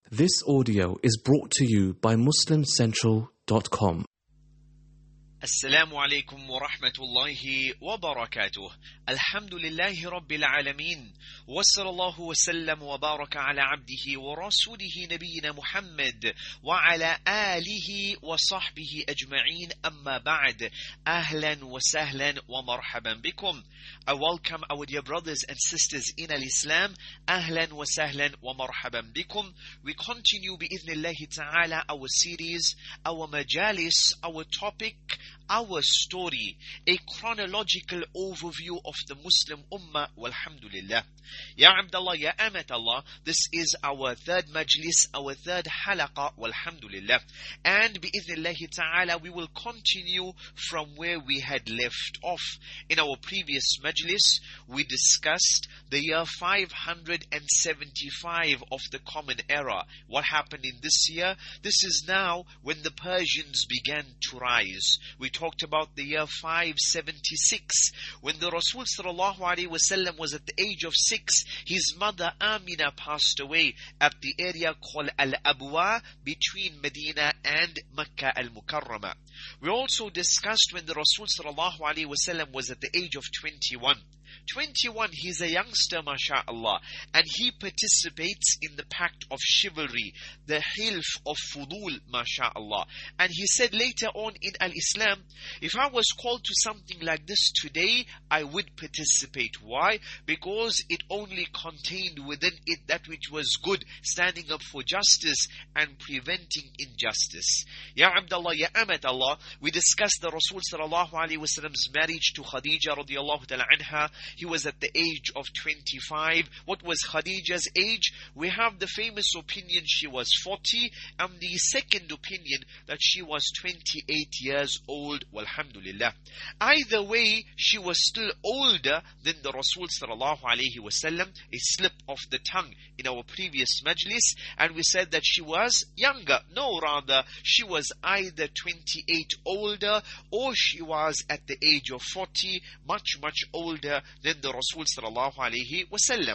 This audio is brought to you by MuslimCentral.com. السلام عليكم ورحمة الله وبركاته. الحمد لله رب العالمين، وصلى الله وسلم وبارك على عبده ورسوله نبينا محمد وعلى آله وصحبه أجمعين. أما بعد، أهلا وسهلا ومرحبا بكم. I welcome our dear brothers and sisters in Islam. أهلا وسهلا ومرحبا بكم. We continue بإذن الله تعالى our series, our majalis, our topic, our story, a chronological overview of the Muslim Ummah, walhamdulillah. Ya Abdullah, Ya Amat Allah, this is our third majlis, our third halaqa, walhamdulillah. And bi'idhnillahi ta'ala, we will continue from where we had left off. In our previous majlis, we discussed the year 575 of the Common Era. What happened in this year? This is now when the Persians began to rise. We talked about the year 576 when the Rasul sallallahu alaihi wasallam was at the age of 6. His mother Amina passed away at the area called Al-Abwa between Medina and Makkah al-Mukarramah. We also discussed when the Rasul sallallahu alaihi wasallam was at the age of 21. 21, he's a youngster, masha'Allah, and he participates in the pact of chivalry, the hilf of fudul, masha'Allah. And he said later on in Al-Islam, if I was called to something like this today, I would participate. Why? Because it only contained within it that which was good, standing up for justice and preventing injustice. Ya Abdullah, Ya Amat Allah, we discussed the Rasul sallallahu alaihi wasallam's marriage to Khadija radiallahu ta'ala anha. He was at the age of 25. What was Khadija's age? We have the famous opinion she was 40, and the second opinion that she was 28 years old. Walhamdulillah. Either way, she was still older than the Rasul sallallahu alaihi wasallam. A slip of the tongue in our previous majlis, and we said that she was younger. No, rather, she was either 28 older or she was at the age of 40, much older than the Rasul sallallahu alaihi wasallam.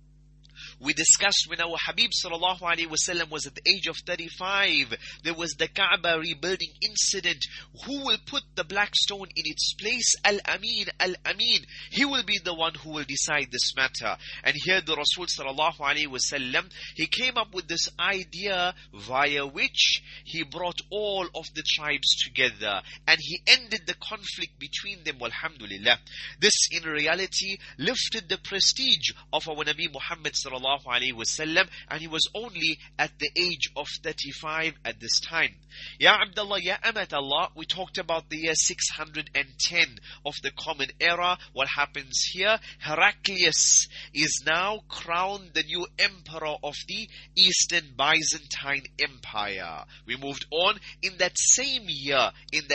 We discussed when our Habib sallallahu alaihi wasallam was at the age of 35, there was the Kaaba rebuilding incident. Who will put the black stone in its place? Al-Amin, Al-Amin. He will be the one who will decide this matter. And here the Rasul sallallahu alaihi wasallam, he came up with this idea via which he brought all of the tribes together and he ended the conflict between them. Walhamdulillah. This in reality lifted the prestige of our Nabi Muhammad sallallahu alaihi wasallam, and he was only at the age of 35 at this time. Ya Abdullah, Ya Amat Allah, we talked about the year 610 of the Common Era. What happens here? Heraclius is now crowned the new emperor of the Eastern Byzantine Empire. We moved on. In that same year,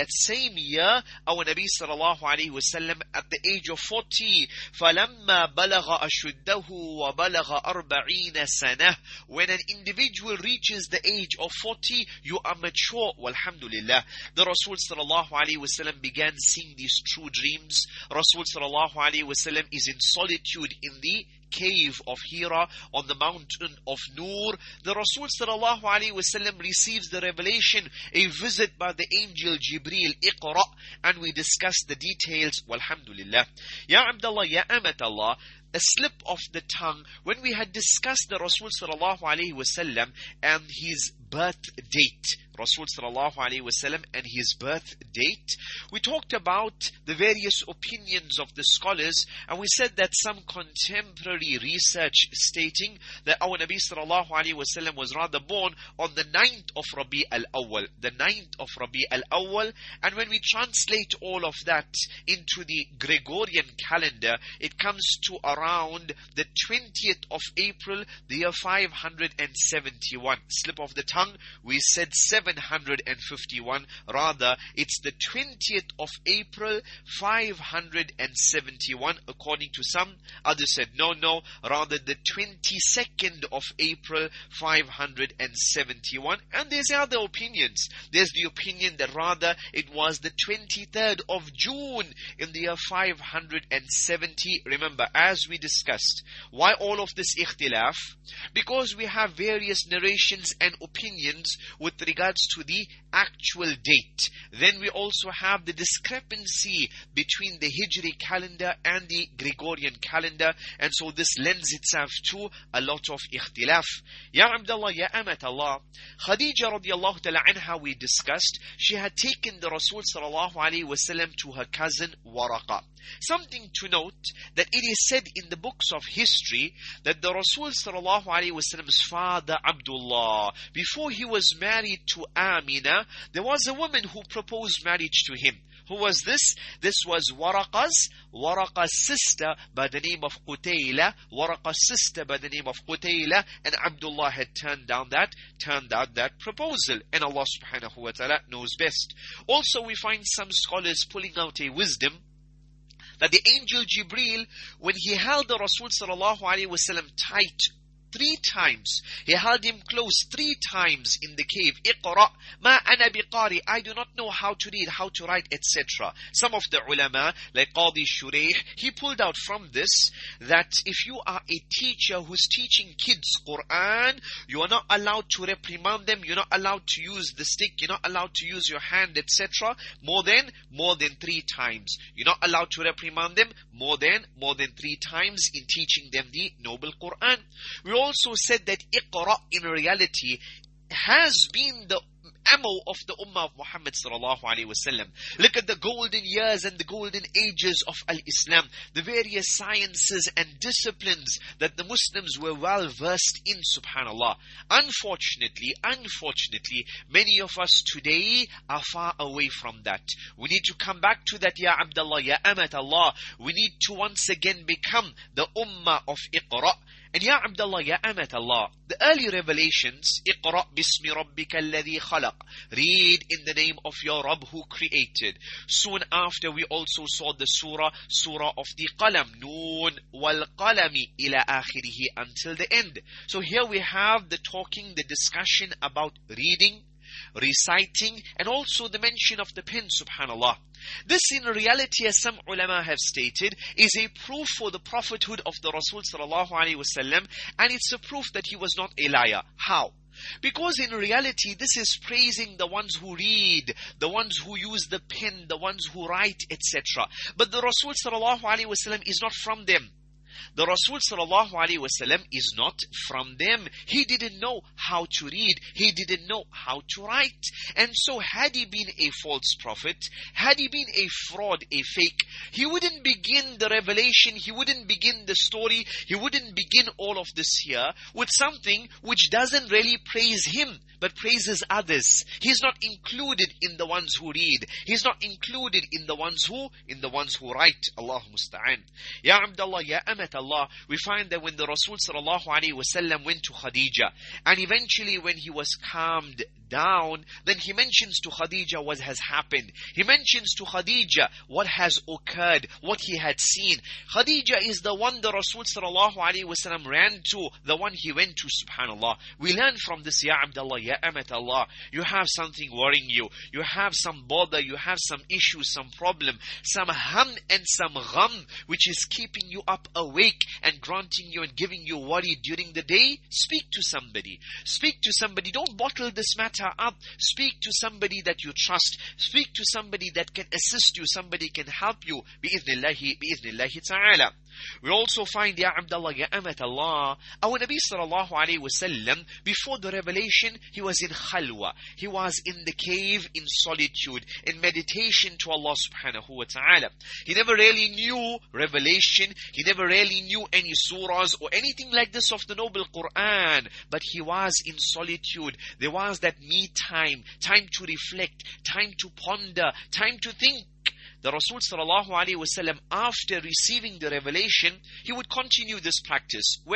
our Nabi sallallahu alaihi wasallam at the age of 40, فَلَمَّا بَلَغَ أَشُدَّهُ وَبَلَغَ 40 سنة. When an individual reaches the age of 40, you are mature. Walhamdulillah. The Rasul sallallahu alaihi wasallam began seeing these true dreams. Rasul sallallahu alaihi wasallam is in solitude in the cave of Hira on the mountain of Nur. The Rasul sallallahu alaihi wasallam receives the revelation, a visit by the angel Jibreel, Iqra, and we discuss the details. Walhamdulillah. Ya Abdullah, Ya Amat Allah, a slip of the tongue when we had discussed the Rasul sallallahu alaihi wasallam and his birth date. Rasul sallallahu alaihi wasallam and his birth date. We talked about the various opinions of the scholars, and we said that some contemporary research stating that our Nabi sallallahu alaihi wasallam was rather born on the 9th of Rabi al-Awwal. The 9th of Rabi al-Awwal. And when we translate all of that into the Gregorian calendar, it comes to around the 20th of April, the year 571. Slip of the tongue. tongue, we said 751. Rather, it's the 20th of April, 571, according to some. Others said, no, rather the 22nd of April, 571. And there's other opinions. There's the opinion that rather it was the 23rd of June in the year 570. Remember, as we discussed, why all of this ikhtilaf? Because we have various narrations and opinions with regards to the actual date. Then we also have the discrepancy between the Hijri calendar and the Gregorian calendar, and so this lends itself to a lot of ikhtilaf. Ya Abdullah, Ya Amat Allah, Khadija radiallahu ta'ala anha, we discussed, she had taken the Rasul sallallahu alayhi wasallam to her cousin Waraqa. Something to note, that it is said in the books of history that the Rasul sallallahu alayhi wasallam's father Abdullah, before he was married to Amina, there was a woman who proposed marriage to him. Who was this? This was Waraqa's sister by the name of Qutayla. Waraqa's sister by the name of Qutayla, and Abdullah had turned out that proposal, and Allah subhanahu wa ta'ala knows best. Also, we find some scholars pulling out a wisdom that the angel Jibreel, when he held the Rasul sallallahu alaihi wasallam tight 3 times, he held him close 3 times in the cave. Iqra ma ana biqari, I do not know how to read, how to write, etc. Some of the ulama, like Qadi Shuraih, he pulled out from this that if you are a teacher who's teaching kids Quran, you are not allowed to reprimand them, you're not allowed to use the stick, you're not allowed to use your hand, etc. more than 3 times. You're not allowed to reprimand them more than 3 times in teaching them the noble Quran. We also said that Iqra in reality has been the ammo of the Ummah of Muhammad sallallahu alaihi wasallam. Look at the golden years and the golden ages of Al-Islam, the various sciences and disciplines that the Muslims were well versed in, subhanallah. Unfortunately, many of us today are far away from that. We need to come back to that, Ya Abdullah, Ya Amat Allah. We need to once again become the Ummah of Iqra. And Ya Abdullah, Ya Amat Allah, the early revelations, Iqra bismi rabbika alladhi khalaq, read in the name of your Rabb who created. Soon after, we also saw the surah of the Qalam, Noon wal Qalami ila akhirih, until the end. So here we have the talking, the discussion about reading, reciting, and also the mention of the pen, subhanallah. This in reality, as some ulama have stated, is a proof for the prophethood of the Rasul sallallahu alaihi wasallam, and it's a proof that he was not a liar. How? Because in reality, this is praising the ones who read, the ones who use the pen, the ones who write, etc. But the Rasul sallallahu alaihi wasallam is not from them. The Rasul sallallahu alaihi wasallam is not from them. He didn't know how to read. He didn't know how to write. And so had he been a false prophet, had he been a fraud, a fake, he wouldn't begin the revelation, he wouldn't begin the story, he wouldn't begin all of this here with something which doesn't really praise him, but praises others. He's not included in the ones who read. He's not included in the ones who write. Allahu musta'an. Ya Abdullah, Ya Amat Allah, we find that when the Rasul sallallahu alaihi wasallam went to Khadija, and eventually when he was calmed down, then he mentions to Khadija what has happened. He mentions to Khadija what has occurred, what he had seen. Khadija is the one the Rasul sallallahu alaihi wasallam ran to, the one he went to, subhanallah. We learn from this, Ya Abdullah, Ya Amat Allah, you have something worrying you, you have some bother, you have some issue, some problem, some hum and some gham, which is keeping you up awake and granting you and giving you worry during the day. Speak to somebody. Speak to somebody. Don't bottle this matter up. Speak to somebody that you trust. Speak to somebody that can assist you, somebody can help you. Bi-idhnillahi ta'ala. We also find, Ya Abdullah, Ya Amat Allah, our Nabi sallallahu alayhi wasallam, before the revelation, he was in khalwa. He was in the cave, in solitude, in meditation to Allah subhanahu wa ta'ala. He never really knew revelation. He never really knew any surahs or anything like this of the noble Quran. But he was in solitude. There was that me time to reflect, time to ponder, time to think. The Rasul sallallahu alaihi wasallam, after receiving the revelation, he would continue this practice. When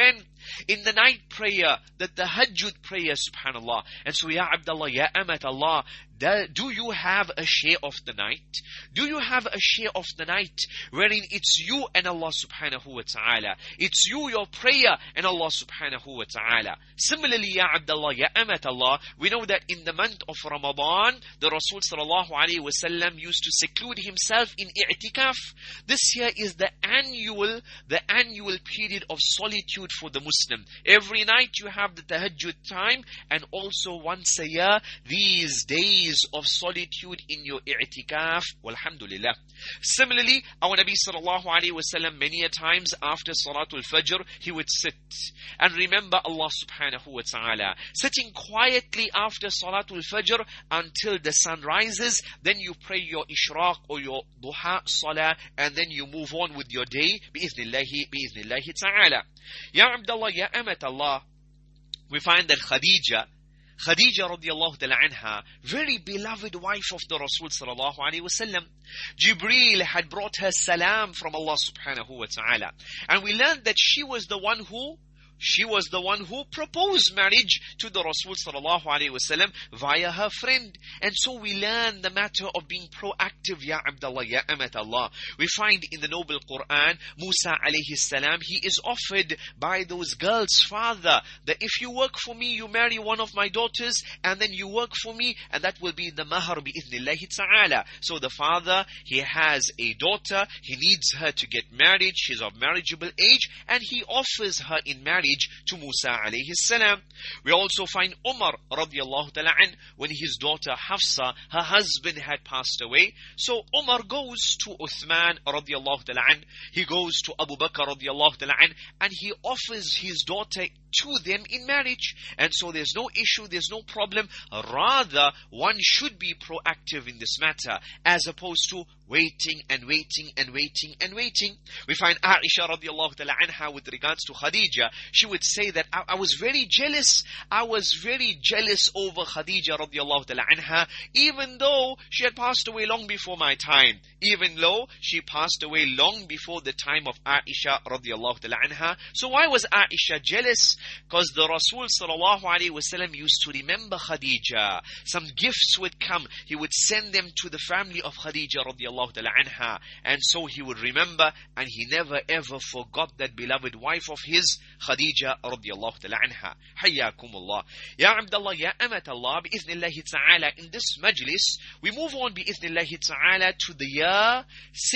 in the night prayer, the tahajjud prayer, subhanallah. And so, Ya Abdullah, Ya Amat Allah, do you have a share of the night? Do you have a share of the night wherein it's you and Allah subhanahu wa ta'ala? It's you, your prayer, and Allah subhanahu wa ta'ala. Similarly, Ya Abdullah, Ya Amat Allah, we know that in the month of Ramadan, the Rasul sallallahu alayhi wa sallam used to seclude himself in i'tikaf. This year is the annual period of solitude for the Muslim. Every night you have the tahajjud time, and also once a year, these days of solitude in your i'tikaf. Walhamdulillah. Similarly, our Nabi sallallahu alayhi wa sallam, many a times after Salatul Fajr, he would sit and remember Allah subhanahu wa ta'ala. Sitting quietly after Salatul Fajr until the sun rises, then you pray your ishraq or your duha salah, and then you move on with your day, bi'iznillahi ta'ala. Ya Abdullah, Ya Amat Allah, we find that Khadija radiallahu ta'ala anha, very beloved wife of the Rasul sallallahu alayhi wa sallam, Jibreel had brought her salam from Allah subhanahu wa ta'ala. And we learned that she was the one who proposed marriage to the Rasul sallallahu alaihi wasallam via her friend. And so we learn the matter of being proactive, Ya Abdullah, Ya Amat Allah. We find in the noble Quran, Musa alayhi salam, he is offered by those girls' father that if you work for me, you marry one of my daughters, and then you work for me, and that will be the mahar bi'idhnillahi ta'ala. So the father, he has a daughter, he needs her to get married, she's of marriageable age, and he offers her in marriage to Musa alayhi salam. We also find Umar radiallahu ta'ala an, when his daughter Hafsa, her husband had passed away. So Umar goes to Uthman radiallahu ta'ala an, he goes to Abu Bakr radiallahu ta'ala an, and he offers his daughter to them in marriage. And so there's no issue, there's no problem. Rather, one should be proactive in this matter, as opposed to waiting and waiting and waiting and waiting. We find Aisha radiallahu ta'ala anha, with regards to Khadija, she would say that I was very jealous. I was very jealous over Khadija radiallahu ta'ala anha, even though she had passed away long before my time. Even though she passed away long before the time of Aisha radiallahu ta'ala anha. So why was Aisha jealous? Because the Rasul sallallahu alayhi wa sallam used to remember Khadija. Some gifts would come, he would send them to the family of Khadija radiallahu ta'ala anha, and so he would remember, and he never ever forgot that beloved wife of his, Khadija radiallahu ta'ala anha. Hayyakumullah. Ya Abdullah, Ya Amat Allah, bi'iznillahi ta'ala, in this majlis, we move on bi'iznillahi ta'ala to the year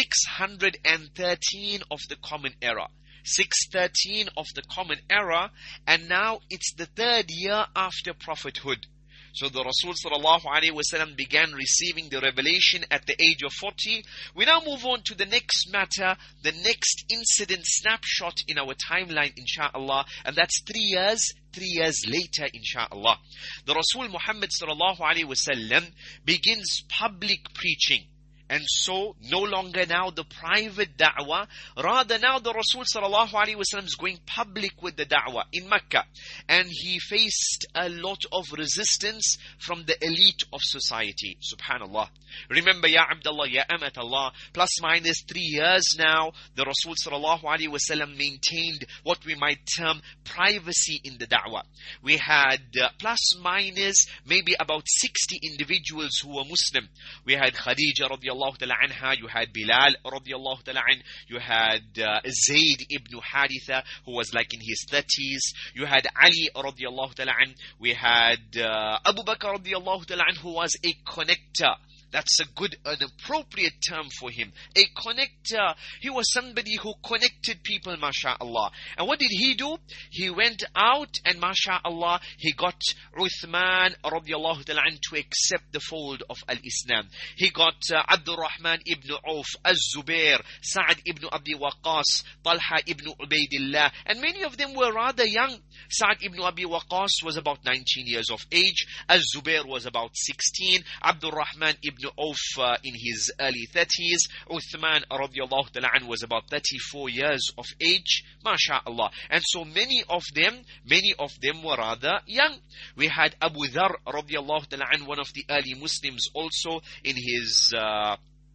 613 of the Common Era. 613 of the Common Era, and now it's the third year after prophethood. So the Rasul sallallahu alaihi wasallam began receiving the revelation at the age of 40. We now move on to the next matter, the next incident snapshot in our timeline, insha'Allah, and that's 3 years later, insha'Allah. The Rasul Muhammad sallallahu alaihi wasallam begins public preaching. And so, no longer now the private da'wah, rather now the Rasul sallallahu alaihi wasallam is going public with the da'wah in Mecca. And he faced a lot of resistance from the elite of society. Subhanallah. Remember, Ya Abdullah, Ya Amat Allah, plus minus 3 years now, the Rasul sallallahu alaihi wasallam maintained what we might term privacy in the da'wah. We had plus minus maybe about 60 individuals who were Muslim. We had Khadija radiallahu ta'ala anha, you had Bilal radiallahu ta'ala an, you had Zayd ibn Haritha, who was like in his 30s, you had Ali radiallahu ta'ala an, we had Abu Bakr radiallahu ta'ala an, who was a connector. That's a good, an appropriate term for him. A connector. He was somebody who connected people, mashallah. And what did he do? He went out and mashallah, he got Uthman radiallahu ta'ala to accept the fold of Al-Islam. He got Abdul Rahman ibn Auf, Az-Zubair, Sa'ad ibn Abi Waqqas, Talha ibn Ubaidillah. And many of them were rather young. Sa'ad ibn Abi Waqqas was about 19 years of age. Az-Zubair was about 16. Abdul Rahman ibn Auf in his early 30s. Uthman radiallahu ta'ala an was about 34 years of age. MashaAllah. And so many of them were rather young. We had Abu Dharr radiallahu ta'ala an, one of the early Muslims also, in his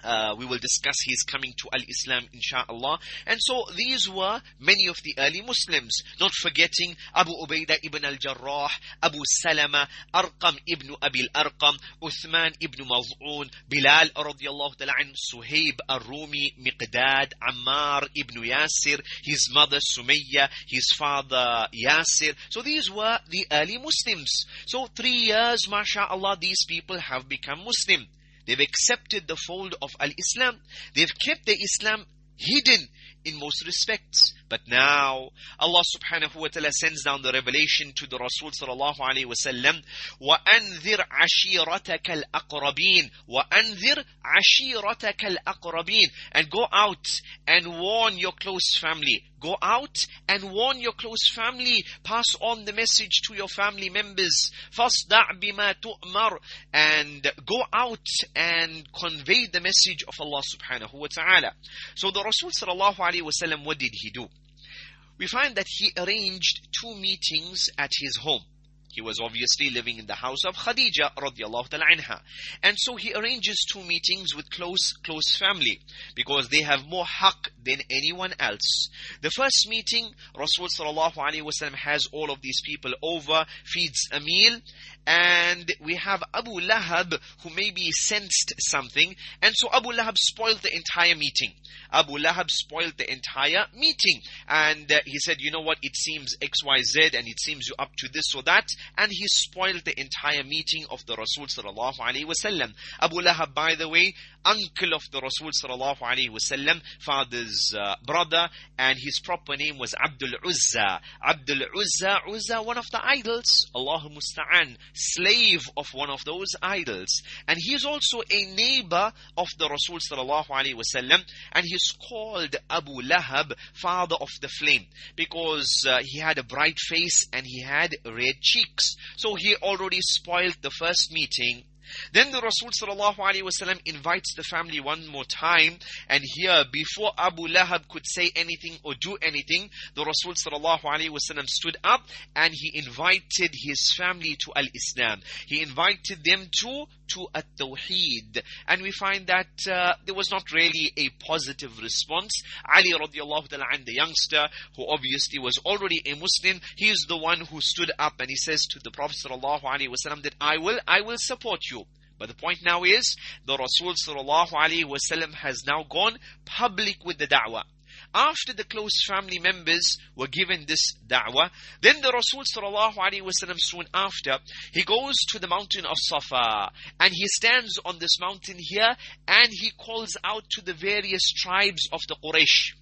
We will discuss his coming to Al-Islam, inshaAllah. And so these were many of the early Muslims. Not forgetting Abu Ubaidah ibn al-Jarrah, Abu Salama, Arqam ibn Abi al-Arqam, Uthman ibn Maz'un, Bilal radiallahu ta'ala an, Suhaib al-Rumi, Miqdad, Ammar ibn Yasir, his mother Sumayya, his father Yasir. So these were the early Muslims. So 3 years, mashallah, these people have become Muslim. They've accepted the fold of Al-Islam. They've kept their Islam hidden in most respects. But now, Allah subhanahu wa ta'ala sends down the revelation to the Rasul sallallahu alayhi wa sallam, وَأَنذِرْ عَشِيرَتَكَ الْأَقْرَبِينَ وَأَنذِرْ عَشِيرَتَكَ الْأَقْرَبِينَ. And go out and warn your close family. Go out and warn your close family. Pass on the message to your family members. فَاصْدَعْ بِمَا تُؤْمَرْ. And go out and convey the message of Allah subhanahu wa ta'ala. So the Rasul sallallahu alayhi wa sallam, what did he do? We find that he arranged 2 meetings at his home. He was obviously living in the house of Khadija radiallahu ta'ala anha. And so he arranges 2 meetings with close family, because they have more haqq than anyone else. The first meeting, Rasul sallallahu alayhi wa sallam has all of these people over, feeds a meal, and we have Abu Lahab, who maybe sensed something, and so Abu Lahab spoiled the entire meeting. Abu Lahab spoiled the entire meeting, and he said, you know what, it seems XYZ, and it seems you're up to this or that, and he spoiled the entire meeting of the Rasul sallallahu alaihi wasallam. Abu Lahab, by the way, uncle of the Rasul sallallahu alaihi wasallam, father's brother, and his proper name was Abdul Uzza. Abdul Uzza, one of the idols, Allahu Musta'an, slave of one of those idols. And he is also a neighbor of the Rasul sallallahu alaihi wasallam, and he's called Abu Lahab, father of the flame, because he had a bright face and he had red cheeks. So he already spoiled the first meeting. Then the Rasul sallallahu alaihi wasallam invites the family one more time, and here, before Abu Lahab could say anything or do anything, the Rasul sallallahu alaihi wasallam stood up and he invited his family to Al-Islam. He invited them to At-Tawheed. And we find that there was not really a positive response. Ali radiallahu ta'ala an, the youngster, who obviously was already a Muslim, he is the one who stood up and he says to the Prophet sallallahu alaihi wasallam that I will support you. But the point now is, the Rasul sallallahu alaihi wasallam has now gone public with the da'wah. After the close family members were given this da'wah, then the Rasul sallallahu alaihi wasallam, soon after, he goes to the mountain of Safa, and he stands on this mountain here, and he calls out to the various tribes of the Quraysh.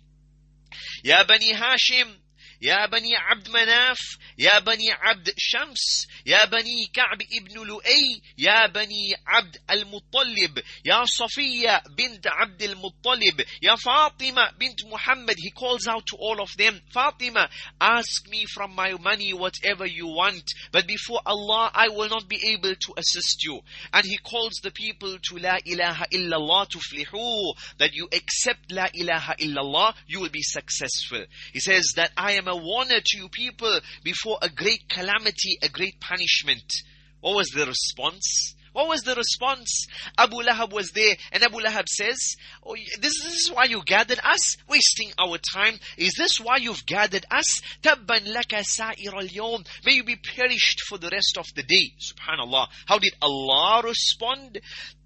Ya Bani Hashim, Ya Bani Abd Manaf, Ya Bani Abd Shams, Ya Bani Ka'b ibn Lu'ay, Ya Bani Abd al-Muttalib, Ya Safiya bint Abd al-Muttalib, Ya Fatima bint Muhammad. He calls out to all of them, Fatima, ask me from my money whatever you want, but before Allah I will not be able to assist you. And he calls the people to La ilaha illallah tuflihu, that you accept La ilaha illallah, you will be successful. He says that I am a warner to you people before a great calamity, a great punishment. What was the response? What was the response? Abu Lahab was there, and Abu Lahab says, oh, this is why you gathered us? Wasting our time. Is this why you've gathered us? Tabban laka sa'ir al-yawm. May you be perished for the rest of the day. Subhanallah. How did Allah respond?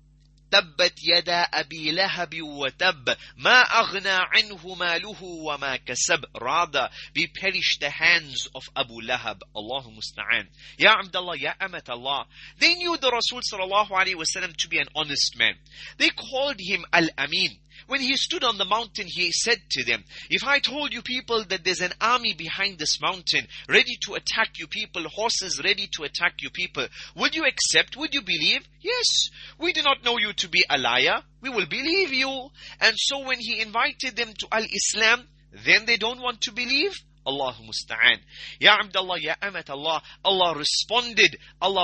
تبت يدا أبي لهب وتب ما أغنى عنه ماله وما كسب. Rather, be perished the hands of Abu Lahab. Allahu Musta'an. Ya Abdullah, Ya Amat Allah. They knew the Rasul sallallahu alaihi wasallam to be an honest man. They called him Al-Amin. When he stood on the mountain, he said to them, if I told you people that there's an army behind this mountain, ready to attack you people, horses ready to attack you people, would you accept? Would you believe? Yes, we do not know you to be a liar. We will believe you. And so when he invited them to Al-Islam, then they don't want to believe? Allahu Musta'an. Ya Abdullah, Ya Amat Allah. Allah responded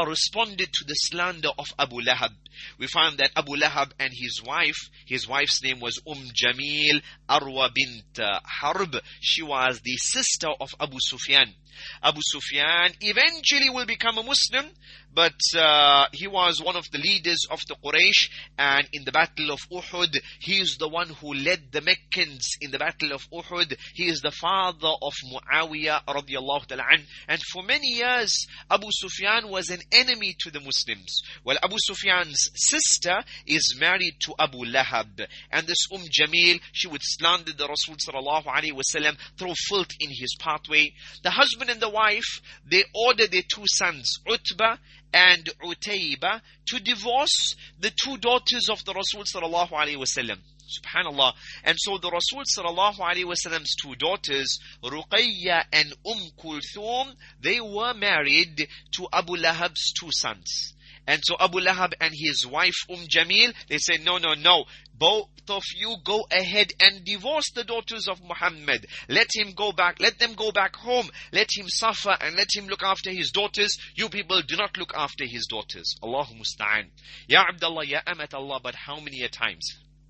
to the slander of Abu Lahab. We found that Abu Lahab and his wife's name was Jamil Arwa bint Harb. She was the sister of Abu Sufyan. Abu Sufyan eventually will become a Muslim, but he was one of the leaders of the Quraysh, and in the battle of Uhud, he is the one who led the Meccans in the battle of Uhud. He is the father of Muawiyah radiallahu ta'ala an. And for many years, Abu Sufyan was an enemy to the Muslims. Well, Abu Sufyan's sister is married to Abu Lahab, and this Jamil, she would slander the Rasul sallallahu alaihi wasallam, throw filth in his pathway. The husband and the wife, they ordered their two sons, Utbah and Utayba, to divorce the two daughters of the Rasul sallallahu alaihi wasallam. Subhanallah. And so the Rasul sallallahu alaihi wasallam's two daughters, Ruqayya and Kulthum, they were married to Abu Lahab's two sons. And so Abu Lahab and his wife Jamil, they said, no. Both of you go ahead and divorce the daughters of Muhammad. Let him go back. Let them go back home. Let him suffer and let him look after his daughters. You people do not look after his daughters. Allahu musta'an. Ya Abdullah, ya Amat Allah, but how many a times?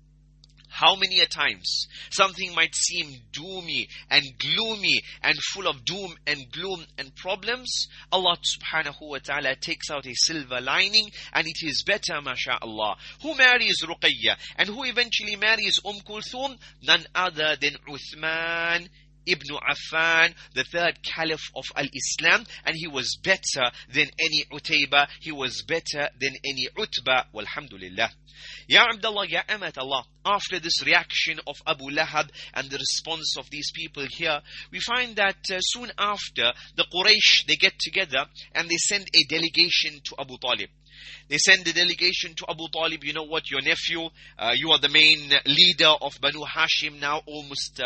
How many a times something might seem doomy and gloomy and full of doom and gloom and problems, Allah subhanahu wa ta'ala takes out a silver lining, and it is better, mashallah. Who marries Ruqayya and who eventually marries Kulthum? None other than Uthman Ibn Affan, the third caliph of Al-Islam, and he was better than any Utayba, he was better than any Utbah, walhamdulillah. Ya Abdullah, ya Amat Allah, after this reaction of Abu Lahab and the response of these people here, we find that soon after, the Quraysh, they get together and they send a delegation to Abu Talib. They send a delegation to Abu Talib. You know what, your nephew, you are the main leader of Banu Hashim now, almost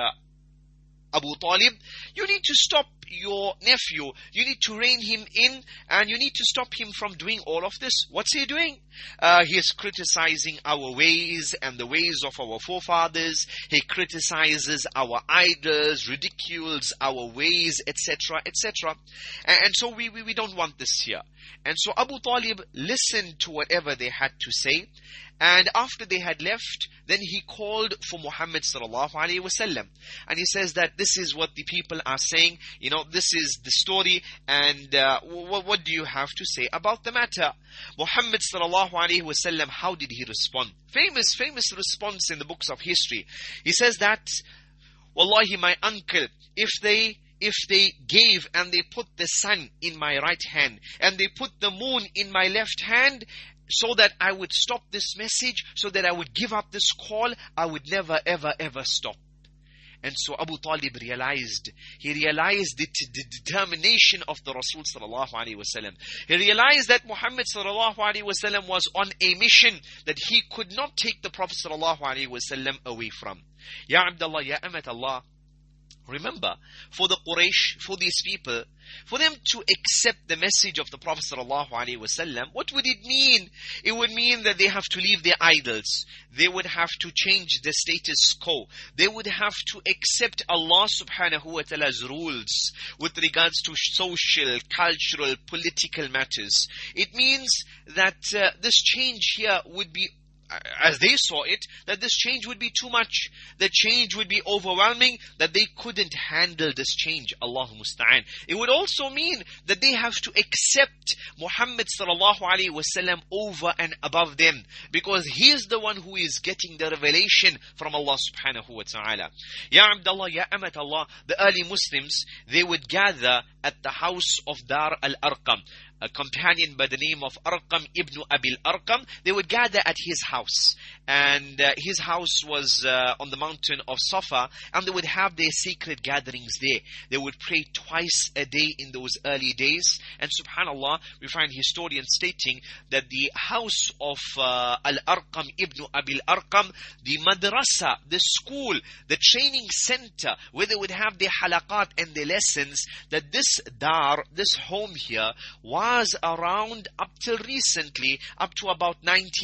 Abu Talib. You need to stop your nephew. You need to rein him in, and you need to stop him from doing all of this. What's he doing? He is criticizing our ways and the ways of our forefathers. He criticizes our idols, ridicules our ways, etc., etc. And so we don't want this here. And so Abu Talib listened to whatever they had to say. And after they had left, then he called for Muhammad sallallahu alaihi wasallam, and he says that this is what the people are saying. You know, this is the story, and what do you have to say about the matter? Muhammad sallallahu alaihi wasallam, how did he respond? Famous response in the books of history. He says that, Wallahi, my uncle, if they gave and they put the sun in my right hand and they put the moon in my left hand, so that I would stop this message, so that I would give up this call, I would never ever stop. And so Abu Talib realized the determination of the Rasul sallallahu alaihi wasallam. He realized that Muhammad sallallahu alaihi wasallam was on a mission that he could not take the Prophet sallallahu alaihi wasallam away from. Ya Abdullah, ya Amat Allah, remember, for the Quraysh, for these people, for them to accept the message of the Prophet ﷺ, what would it mean? It would mean that they have to leave their idols. They would have to change the status quo. They would have to accept Allah subhanahu wa ta'ala's rules with regards to social, cultural, political matters. It means that this change here would be, as they saw it, that this change would be too much. The change would be overwhelming, that they couldn't handle this change. Allahu musta'an. It would also mean that they have to accept Muhammad sallallahu alaihi wasallam over and above them, because he is the one who is getting the revelation from Allah subhanahu wa ta'ala. Ya Abdullah, ya Amat Allah, the early Muslims, they would gather at the house of Dar al-Arqam, a companion by the name of Arqam ibn Abil Arqam. They would gather at his house, and his house was on the mountain of Safa, and they would have their sacred gatherings there. They would pray twice a day in those early days, and subhanallah, we find historians stating that the house of Al-Arqam ibn Abil Arqam, the madrasa, the school, the training center where they would have their halaqat and their lessons, that this dar, this home here, was around up till recently, up to about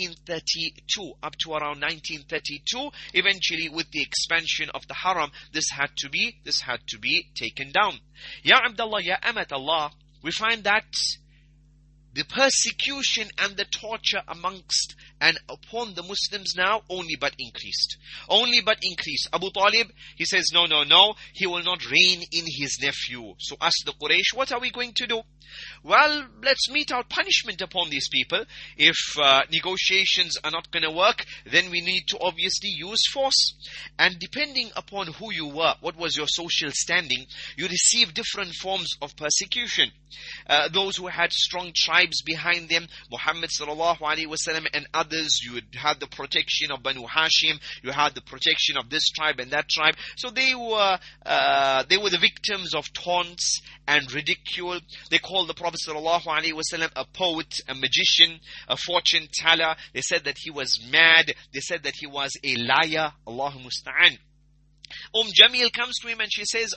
1932, up to around 1932. Eventually, with the expansion of the haram, this had to be taken down. Ya Abdullah, ya Amat Allah, we find that the persecution and the torture amongst and upon the Muslims now only but increased. Only but increased. Abu Talib, he says, no, he will not reign in his nephew. So ask the Quraysh, what are we going to do? Well, let's mete out punishment upon these people. If negotiations are not going to work, then we need to obviously use force. And depending upon who you were, what was your social standing, you received different forms of persecution. Those who had strong tribes behind them, Muhammad sallallahu alaihi wasallam and others, you had the protection of Banu Hashim, you had the protection of this tribe and that tribe. So they were the victims of taunts and ridicule. They called the Prophet sallallahu alaihi wasallam a poet, a magician, a fortune teller. They said that he was mad. They said that he was a liar. Allahu musta'an. Jamil comes to him and she says,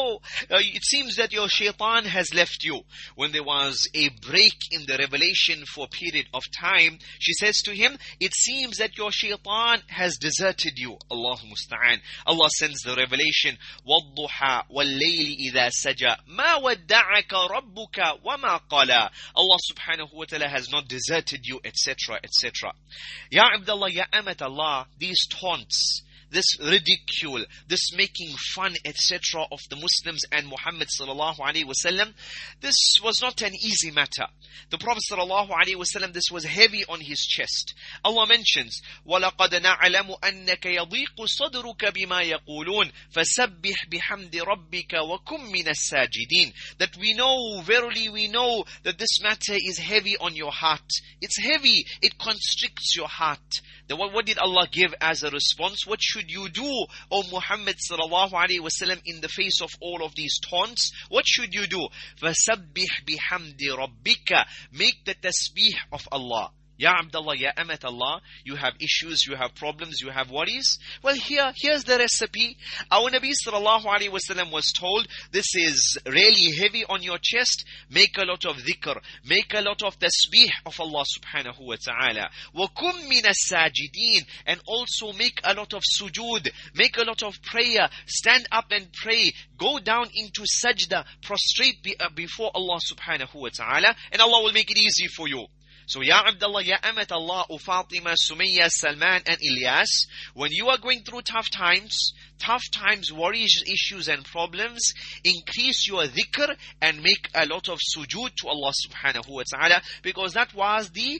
it seems that your shaitan has left you. When there was a break in the revelation for a period of time, she says to him, it seems that your shaitan has deserted you. Allahu musta'an. Allah sends the revelation, وَالضُّحَى وَاللَّيْلِ إِذَا سَجَى مَا وَدَّعَكَ رَبُّكَ وَمَا قَلَى. Allah subhanahu wa ta'ala has not deserted you, etc., etc. Ya Abdullah, Ya Amat Allah, these taunts, this ridicule, this making fun, etc. of the Muslims and Muhammad sallallahu alaihi wasallam, this was not an easy matter. The Prophet sallallahu alaihi wasallam, this was heavy on his chest. Allah mentions, وَلَقَدْ نَعْلَمُ أَنَّكَ يَضِيقُ صَدْرُكَ بِمَا يَقُولُونَ فَسَبِّحْ بِحَمْدِ رَبِّكَ وَكُمْ مِنَ السَّاجِدِينَ. That we know, verily we know, that this matter is heavy on your heart. It's heavy, it constricts your heart. Then what did Allah give as a response? What should you do, O Muhammad sallallahu alaihi wasallam, in the face of all of these taunts? What should you do? فَسَبِّحْ بِحَمْدِ رَبِّكَ. Make the tasbih of Allah. Ya Abdullah, Ya Amat Allah, you have issues, you have problems, you have worries. Well, here's the recipe. Our Nabi sallallahu alaihi wasallam was told, this is really heavy on your chest. Make a lot of dhikr, make a lot of tasbih of Allah subhanahu wa ta'ala. وَكُمْ مِنَ السَّاجِدِينَ. And also make a lot of sujood, make a lot of prayer. Stand up and pray. Go down into sajda, prostrate before Allah subhanahu wa ta'ala, and Allah will make it easy for you. So, Ya Abdullah, Ya Amat Allah, Fatima, Sumayya, Salman and Ilyas, when you are going through tough times, worries, issues and problems, increase your dhikr and make a lot of sujood to Allah subhanahu wa ta'ala, because that was the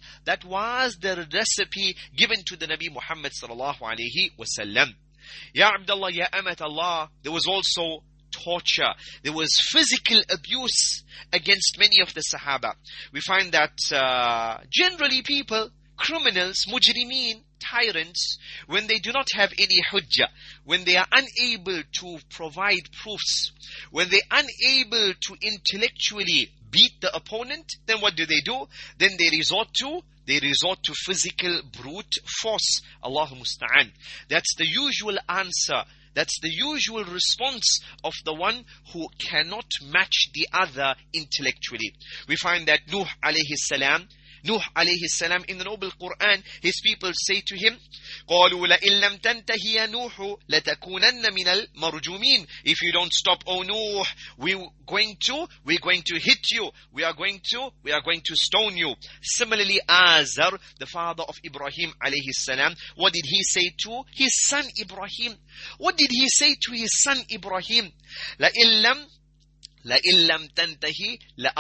recipe given to the Nabi Muhammad sallallahu alayhi wa sallam. Ya Abdullah, Ya Amat Allah, there was also torture. There was physical abuse against many of the Sahaba. We find that generally people, criminals, mujrimeen, tyrants, when they do not have any hujjah, when they are unable to provide proofs, when they are unable to intellectually beat the opponent, then what do? Then they resort to physical brute force. Allahu musta'an. That's the usual answer. That's the usual response of the one who cannot match the other intellectually. We find that Nuh alayhi salam, in the noble Quran, his people say to him, قَالُوا لَإِن لَمْ تَنْتَهِ يَا نُوحُ لَتَكُونَنَّ مِنَ الْمَرْجُومِينَ. If you don't stop, O Nuh, we're going to hit you. We are going to stone you. Similarly, Azar, the father of Ibrahim alayhi salam, what did he say to his son Ibrahim? What did he say to his son Ibrahim? لئن لم تنتهي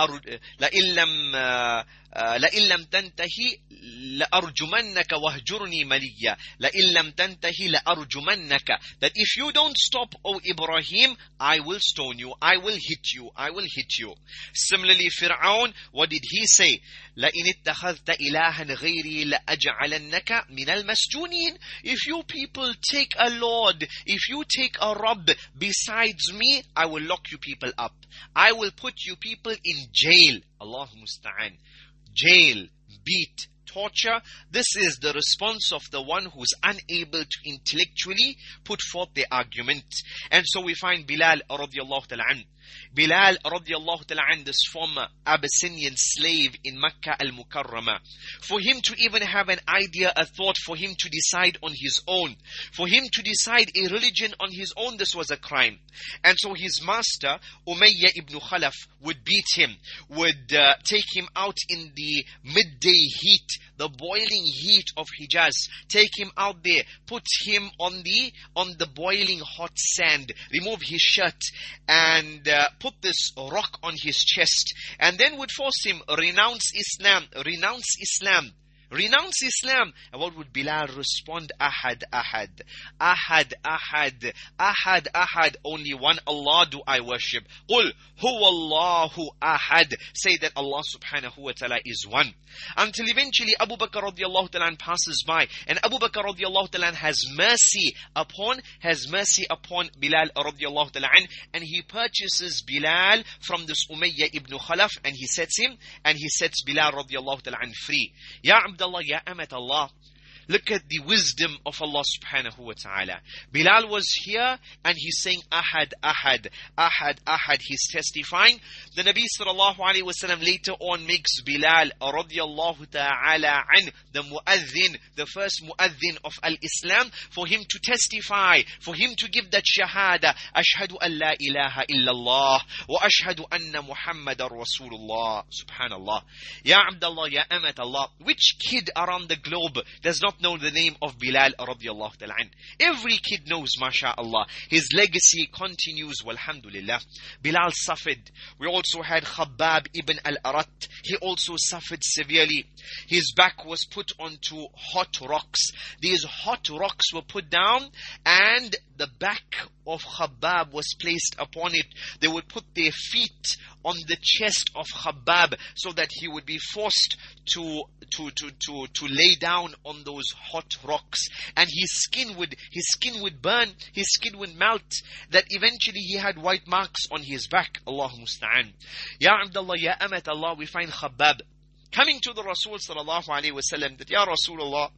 لأرجمنك وهجرني مليا. لئن لم تنتهي لأرجمنك. That if you don't stop, O Ibrahim, I will stone you, I will hit you. Similarly, Fir'aun, what did he say? لئن اتخذت إلها غيري لأجعلنك من المسجونين. If you people take a Lord, if you take a Rabb besides me, I will lock you people up. I will put you people in jail. Allahu musta'an. Jail, beat, torture. This is the response of the one who's unable to intellectually put forth the argument. And so we find Bilal radiallahu ta'ala an. Bilal radiallahu ta'ala an, this former Abyssinian slave in Makkah al-Mukarramah, for him to even have an idea, a thought, for him to decide on his own, for him to decide a religion on his own, this was a crime. And so his master, Umayyah ibn Khalaf, would beat him, would take him out in the midday heat, the boiling heat of Hijaz, take him out there, put him on the boiling hot sand, remove his shirt, and put this rock on his chest, and then would force him, renounce Islam, renounce Islam, renounce Islam. And what would Bilal respond? Ahad, Ahad, Ahad, Ahad, Ahad, Ahad. Only one Allah do I worship. Qul huwa Allahu Ahad. Say that Allah subhanahu wa ta'ala is one. Until eventually Abu Bakr radiallahu ta'ala passes by, and Abu Bakr radiallahu ta'ala has mercy upon Bilal radiallahu ta'ala, and he purchases Bilal from this Umayyah ibn Khalaf, and he sets Bilal radiallahu ta'ala free. Ya Abdullah, Ya Amat Allah, look at the wisdom of Allah subhanahu wa ta'ala. Bilal was here and he's saying Ahad, Ahad, Ahad, Ahad. He's testifying. The Nabi sallallahu alayhi wa sallam later on makes Bilal radiallahu ta'ala an, the mu'adhin, the first mu'adhin of al-Islam, for him to testify, for him to give that shahada, ashhadu an la ilaha illallah wa ashhadu anna Muhammadan Rasulullah. Subhanallah. Ya Abdullah, Ya Amat Allah, which kid around the globe does not know the name of Bilal radiallahu ta'ala an? Every kid knows, mashallah. His legacy continues, walhamdulillah. Bilal suffered. We also had Khabbab ibn al-Arat. He also suffered severely. His back was put onto hot rocks. These hot rocks were put down, and the back of Khabbab was placed upon it. They would put their feet on the chest of Khabbab so that he would be forced to lay down on those hot rocks, and his skin would burn, his skin would melt, that eventually he had white marks on his back. Allahu musta'an. Ya Abdullah, Ya Amat Allah, we find Khabbab coming to the Rasul sallallahu alayhi wa sallam, that Ya Rasulullah,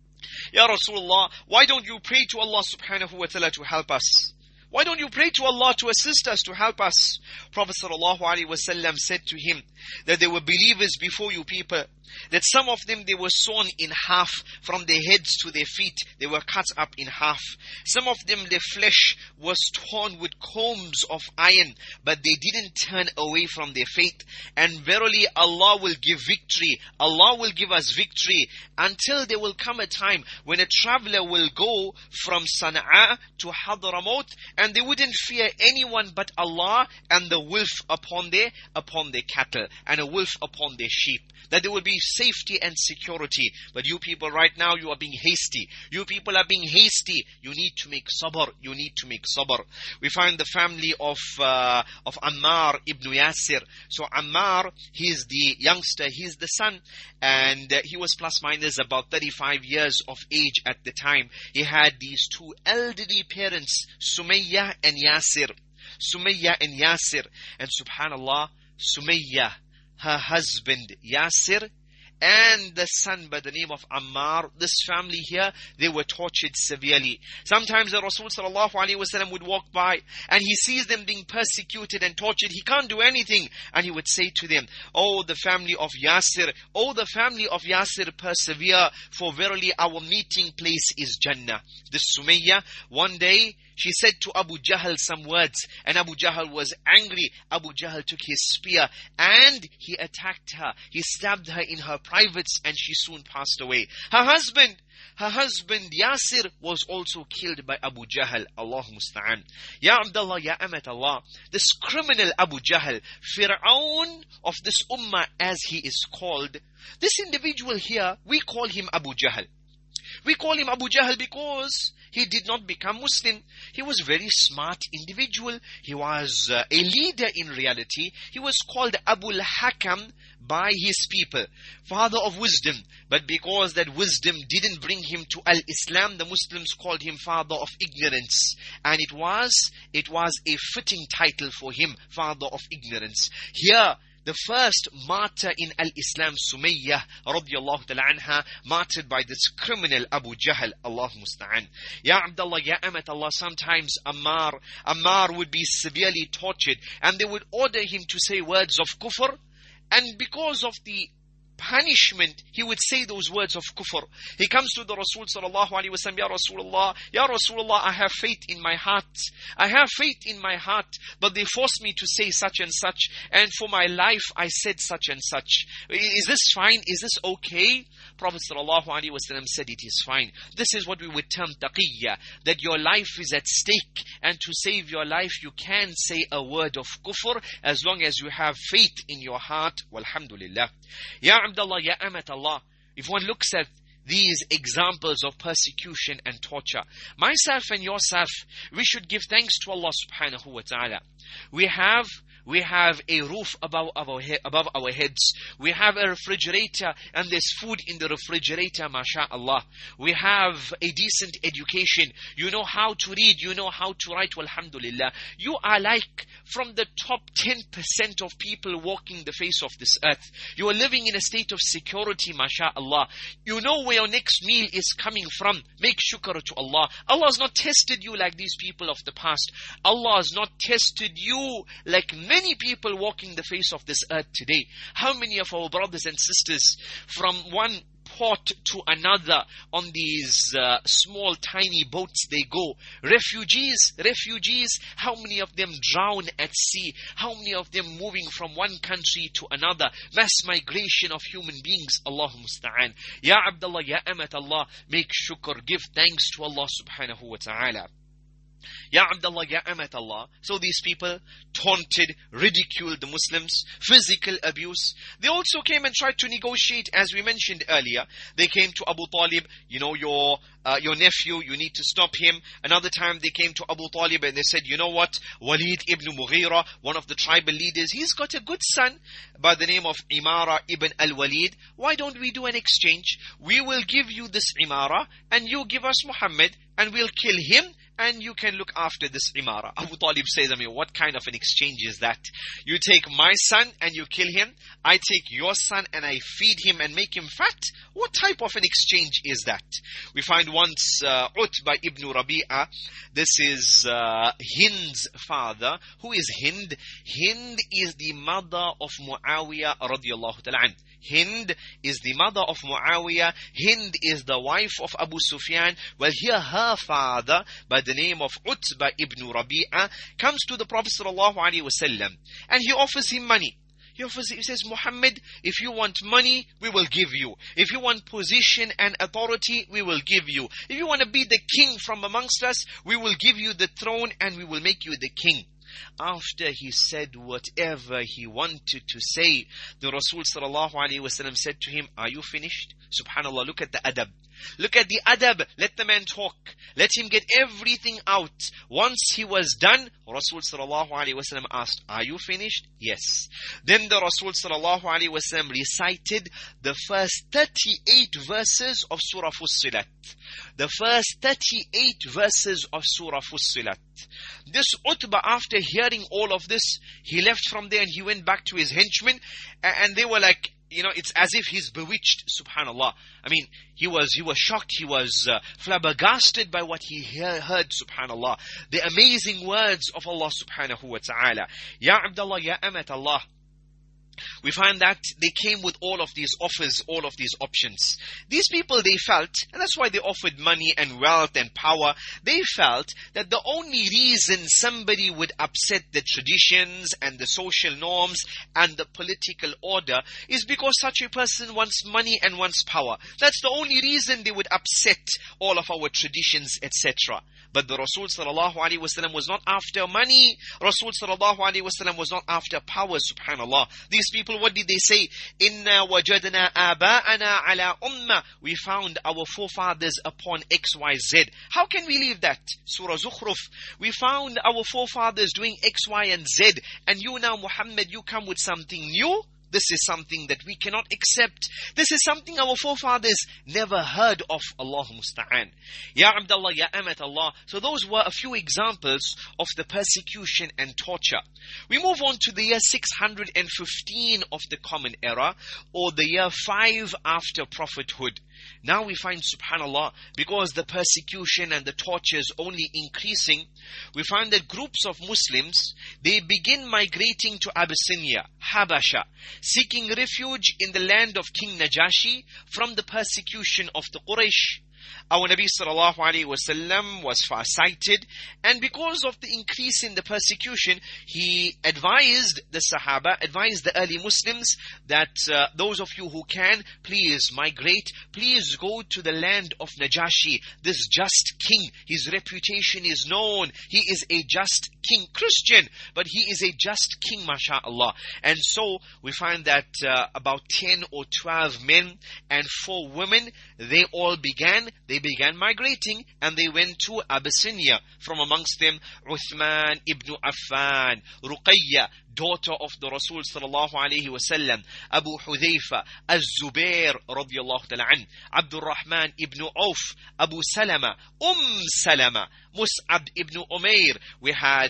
Ya Rasulullah, why don't you pray to Allah subhanahu wa ta'ala to help us? Why don't you pray to Allah to assist us, to help us? Prophet sallallahu alaihi wasallam said to him that there were believers before you people, that some of them, they were sawn in half from their heads to their feet. They were cut up in half. Some of them, their flesh was torn with combs of iron, but they didn't turn away from their faith. And verily Allah will give victory. Allah will give us victory, until there will come a time when a traveler will go from Sana'a to Hadramaut, and they wouldn't fear anyone but Allah, and the wolf upon their cattle, and a wolf upon their sheep. That there will be safety and security. But you people right now, you are being hasty. You people are being hasty. You need to make sabr. You need to make sabr. We find the family of Ammar ibn Yasir. So Ammar, he's the youngster, he's the son, and he was plus minus about 35 years of age at the time. He had these two elderly parents, Sumayyah and Yasir. Sumayyah and Yasir. And subhanallah, Sumayyah, her husband Yasir, and the son by the name of Ammar, this family here, they were tortured severely. Sometimes the Rasul sallallahu alaihi wasallam would walk by and he sees them being persecuted and tortured. He can't do anything, and he would say to them, "Oh, the family of Yasir, oh, the family of Yasir, persevere, for verily our meeting place is Jannah." This Sumayyah, one day, she said to Abu Jahl some words, and Abu Jahl was angry. Abu Jahl took his spear and he attacked her. He stabbed her in her privates, and she soon passed away. Her husband Yasir was also killed by Abu Jahl. Allahu musta'an. Ya Abdullah, Ya Amat Allah, this criminal Abu Jahl, Fir'aun of this ummah as he is called, this individual here, we call him Abu Jahl. We call him Abu Jahl because he did not become Muslim. He was a very smart individual. He was a leader in reality. He was called Abu al-Hakam by his people, father of wisdom. But because that wisdom didn't bring him to al-Islam, the Muslims called him father of ignorance. And it was a fitting title for him, father of ignorance. Here, the first martyr in Al-Islam, Sumayyah radiyallahu ta'ala anha, martyred by this criminal Abu Jahl, Allah musta'an. Ya Abdullah, Ya Amat Allah, sometimes Ammar would be severely tortured, and they would order him to say words of kufr, and because of the punishment, he would say those words of kufr. He comes to the Rasul sallallahu alaihi wasallam, Ya Rasulullah, I have faith in my heart. I have faith in my heart, but they forced me to say such and such, and for my life I said such and such. Is this fine? Is this okay? Prophet sallallahu alaihi wasallam said it is fine. This is what we would term taqiyya, that your life is at stake, and to save your life you can say a word of kufr as long as you have faith in your heart. Walhamdulillah. Ya Abdullah, Ya Amat Allah, if one looks at these examples of persecution and torture, myself and yourself, we should give thanks to Allah subhanahu wa ta'ala. We have a roof above our heads. We have a refrigerator, and there's food in the refrigerator, masha'Allah. We have a decent education. You know how to read. You know how to write, walhamdulillah. You are like from the top 10% of people walking the face of this earth. You are living in a state of security, masha'Allah. You know where your next meal is coming from. Make shukr to Allah. Allah has not tested you like these people of the past. Allah has not tested you like many people walking the face of this earth today. How many of our brothers and sisters from one port to another on these small tiny boats they go? Refugees, how many of them drown at sea? How many of them moving from one country to another? Mass migration of human beings, Allahu musta'an. Ya Abdullah, Ya Amat Allah, make shukr, give thanks to Allah subhanahu wa ta'ala. Ya Abdullah, Ya Amat Allah. So these people taunted, ridiculed the Muslims, physical abuse. They also came and tried to negotiate, as we mentioned earlier. They came to Abu Talib, your nephew, you need to stop him. Another time they came to Abu Talib and they said, you know what, Walid ibn Mughira, one of the tribal leaders, he's got a good son by the name of Imara ibn al-Walid. Why don't we do an exchange? We will give you this Imara and you give us Muhammad, and we'll kill him, and you can look after this Imara. Abu Talib says, what kind of an exchange is that? You take my son and you kill him. I take your son and I feed him and make him fat. What type of an exchange is that? We find once Utbah ibn Rabi'a. This is Hind's father. Who is Hind? Hind is the mother of Muawiyah radiyallahu ta'ala anhu. Hind is the mother of Muawiyah. Hind is the wife of Abu Sufyan. Well, here her father, by the name of Utbah ibn Rabi'a, comes to the Prophet ﷺ and he offers him money. He says, Muhammad, if you want money, we will give you. If you want position and authority, we will give you. If you want to be the king from amongst us, we will give you the throne and we will make you the king. After he said whatever he wanted to say, the Rasul ﷺ said to him, are you finished? Subhanallah, look at the adab. Look at the adab. Let the man talk. Let him get everything out. Once he was done, Rasul ﷺ asked, are you finished? Yes. Then the Rasul ﷺ recited the first 38 verses of Surah Fussilat. The first 38 verses of Surah Fussilat. This Utbah, after hearing all of this, he left from there and he went back to his henchmen, and they were like, it's as if he's bewitched, subhanallah. He was shocked, he was flabbergasted by what he heard, subhanallah. The amazing words of Allah subhanahu wa ta'ala. Ya Abdullah, Ya Amat Allah. We find that they came with all of these offers, all of these options. These people, they felt, and that's why they offered money and wealth and power, they felt that the only reason somebody would upset the traditions and the social norms and the political order is because such a person wants money and wants power. That's the only reason they would upset all of our traditions, etc. But the Rasul ﷺ was not after money. Rasul ﷺ was not after power, subhanallah. These people, what did they say? Inna wajadna aba'ana ala umma. We found our forefathers upon XYZ. How can we leave that? Surah Zukhruf. We found our forefathers doing X, Y, and Z. And you now, Muhammad, you come with something new? This is something that we cannot accept. This is something our forefathers never heard of. Allahu musta'an. Ya Abdullah, Ya Amat Allah. So those were a few examples of the persecution and torture. We move on to the year 615 of the Common Era, or the year 5 after prophethood. Now we find, subhanallah, because the persecution and the torture is only increasing, we find that groups of Muslims, they begin migrating to Abyssinia, Habasha, seeking refuge in the land of King Najashi from the persecution of the Quraysh. Our Nabi sallallahu alaihi wasallam was far-sighted, and because of the increase in the persecution, he advised the Sahaba, advised the early Muslims that those of you who can, please migrate, please go to the land of Najashi, this just king. His reputation is known. He is a just king, Christian, but he is a just king, mashallah. And so we find that about 10 or 12 men and 4 women, they began migrating, and they went to Abyssinia. From amongst them, Uthman ibn Affan, Ruqayya, daughter of the Rasul sallallahu alaihi wasallam, Abu Hudhayfa, Az-Zubair radiyallahu ta'ala an, Abdul Rahman ibn Auf, Abu Salama, Salama, Mus'ab ibn Umair. We had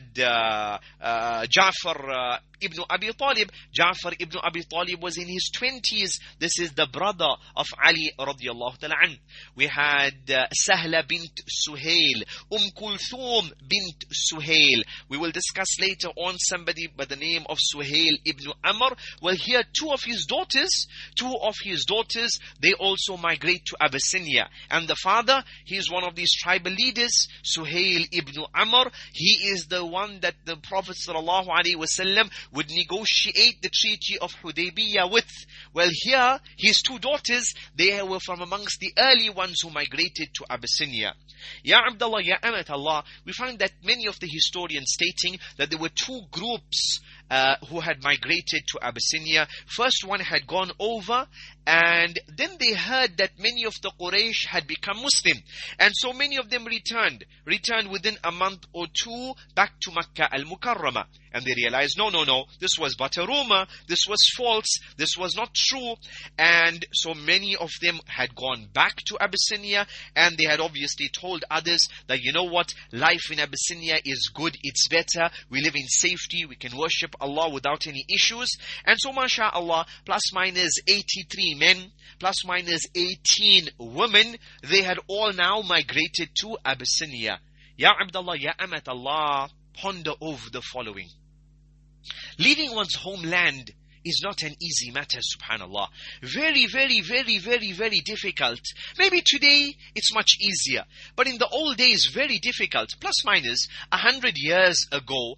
Ja'far ibn Abi Talib. Ja'far ibn Abi Talib was in his 20s. This is the brother of Ali radiyallahu ta'ala an. We had Sahla bint Suhail, Kulthum bint Suhail. We will discuss later on somebody by the name of Suhail ibn Amr. Well, here two of his daughters, they also migrate to Abyssinia. And the father, he is one of these tribal leaders, Suhail ibn Amr. He is the one that the Prophet sallallahu alaihi wasallam would negotiate the treaty of Hudaybiyah with. Well, here, his 2 daughters, they were from amongst the early ones who migrated to Abyssinia. Ya Abdullah, Ya Amat Allah, we find that many of the historians stating that there were 2 groups who had migrated to Abyssinia. First one had gone over, and then they heard that many of the Quraysh had become Muslim, and so many of them returned within a month or 2 back to Makkah al-Mukarramah. And they realized, no, this was but a rumor, this was false, this was not true. And so many of them had gone back to Abyssinia, and they had obviously told others that, you know what, life in Abyssinia is good, it's better, we live in safety, we can worship Allah without any issues. And so mashallah, plus minus 83 men, plus minus 18 women, they had all now migrated to Abyssinia. Ya Abdullah, Ya Amat Allah, ponder over the following. Leaving one's homeland is not an easy matter, subhanallah. Very, very, very, very, very difficult. Maybe today it's much easier, but in the old days, very difficult. Plus minus 100 years ago,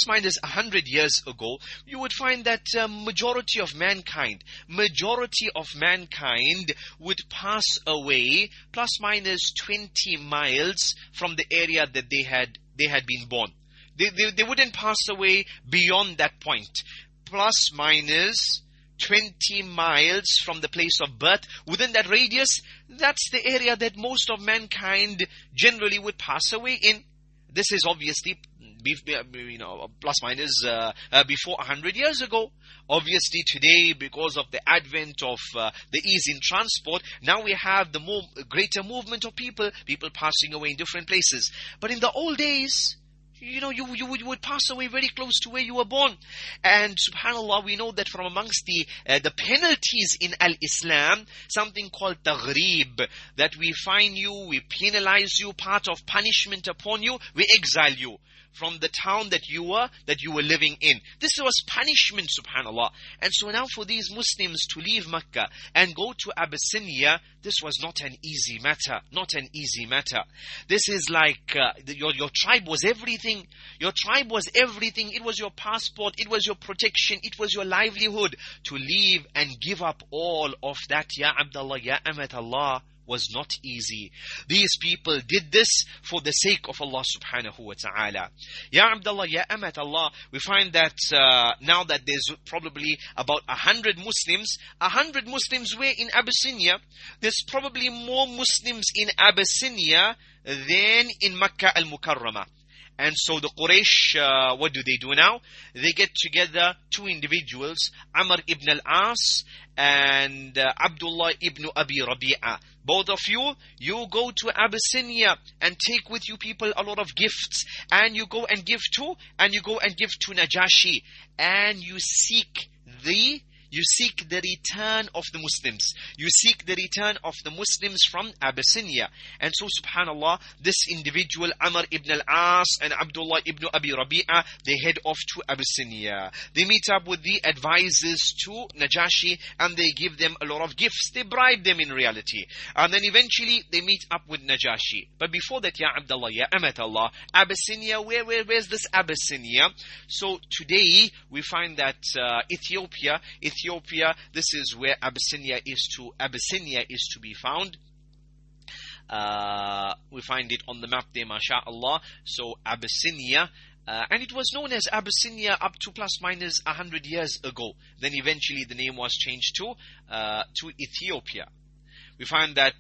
you would find that majority of mankind would pass away plus minus 20 miles from the area that they had been born. They wouldn't pass away beyond that point. Plus minus 20 miles from the place of birth, within that radius, that's the area that most of mankind generally would pass away in. This is obviously, plus minus before 100 years ago. Obviously today, because of the advent of the ease in transport, now we have the greater movement of people passing away in different places. But in the old days, you would pass away very close to where you were born. And subhanallah, we know that from amongst the penalties in Al-Islam, something called taghrib, that we fine you, we penalize you, part of punishment upon you, we exile you from the town that you were living in. This was punishment, subhanallah. And so now for these Muslims to leave Makkah and go to Abyssinia, this was not an easy matter. This is like your tribe was everything. Your tribe was everything. It was your passport, it was your protection, it was your livelihood. To leave and give up all of that, Ya Abdullah, Ya Amat Allah, was not easy. These people did this for the sake of Allah subhanahu wa ta'ala. Ya Abdullah, Ya Amat Allah, we find that now that there's probably about 100 Muslims were in Abyssinia. There's probably more Muslims in Abyssinia than in Makkah al-Mukarramah. And so the Quraysh, what do they do now? They get together two individuals, Amr ibn al-As and Abdullah ibn Abi Rabi'a. Both of you go to Abyssinia and take with you people a lot of gifts. And you go and give to Najashi. And you seek the return of the Muslims. You seek the return of the Muslims from Abyssinia. And so subhanallah, this individual Amr ibn al-As and Abdullah ibn Abi Rabi'a, they head off to Abyssinia. They meet up with the advisors to Najashi and they give them a lot of gifts. They bribe them in reality. And then eventually they meet up with Najashi. But before that, Ya Abdullah, Ya Amat Allah, Abyssinia, where's this Abyssinia? So today we find that Ethiopia, this is where Abyssinia is to be found. We find it on the map there, mashallah. So Abyssinia, and it was known as Abyssinia up to plus minus 100 years ago. Then eventually the name was changed to Ethiopia. We find that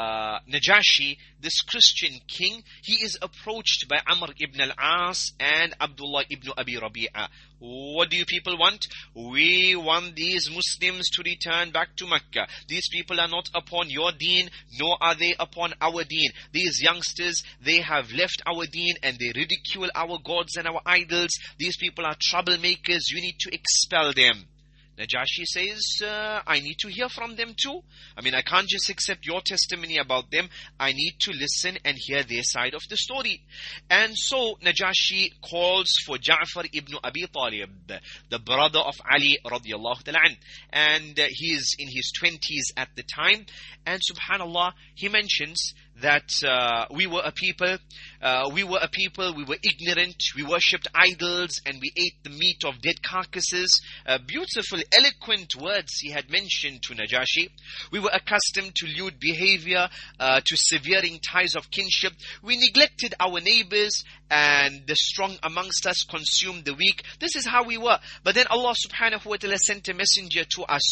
Najashi, this Christian king, he is approached by Amr ibn al-As and Abdullah ibn Abi Rabi'a. What do you people want? We want these Muslims to return back to Mecca. These people are not upon your deen, nor are they upon our deen. These youngsters, they have left our deen and they ridicule our gods and our idols. These people are troublemakers. You need to expel them. Najashi says, I need to hear from them too. I mean, I can't just accept your testimony about them. I need to listen and hear their side of the story. And so Najashi calls for Ja'far ibn Abi Talib, the brother of Ali radiallahu ta'ala an. And he is in his 20s at the time. And subhanallah, he mentions that we were a people, we were ignorant, we worshipped idols, and we ate the meat of dead carcasses. Beautiful, eloquent words he had mentioned to Najashi. We were accustomed to lewd behavior, to severing ties of kinship. We neglected our neighbors, and the strong amongst us consumed the weak. This is how we were. But then Allah subhanahu wa ta'ala sent a messenger to us.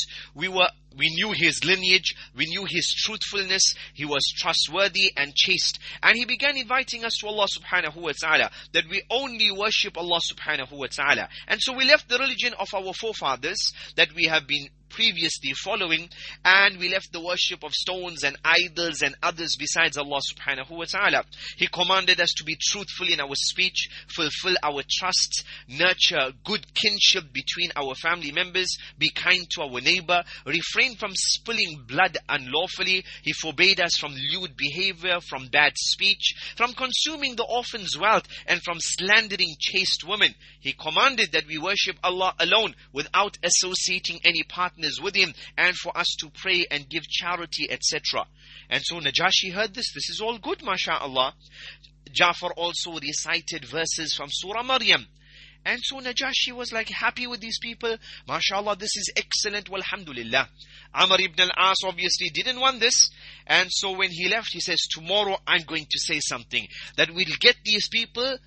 We knew his lineage, we knew his truthfulness, he was trustworthy and chaste. And he began inviting us to Allah subhanahu wa ta'ala, that we only worship Allah subhanahu wa ta'ala. And so we left the religion of our forefathers that we have been previously following, and we left the worship of stones and idols and others besides Allah subhanahu wa ta'ala. He commanded us to be truthful in our speech, fulfill our trusts, nurture good kinship between our family members, be kind to our neighbor, refrain from spilling blood unlawfully. He forbade us from lewd behavior, from bad speech, from consuming the orphan's wealth, and from slandering chaste women. He commanded that we worship Allah alone without associating any partners with him, and for us to pray and give charity, etc. And so Najashi heard this. This is all good, mashallah. Ja'far also recited verses from Surah Maryam. And so Najashi was like happy with these people. MashaAllah, this is excellent. Walhamdulillah. Amr ibn al-As obviously didn't want this. And so when he left, he says, tomorrow I'm going to say something. That we'll get these people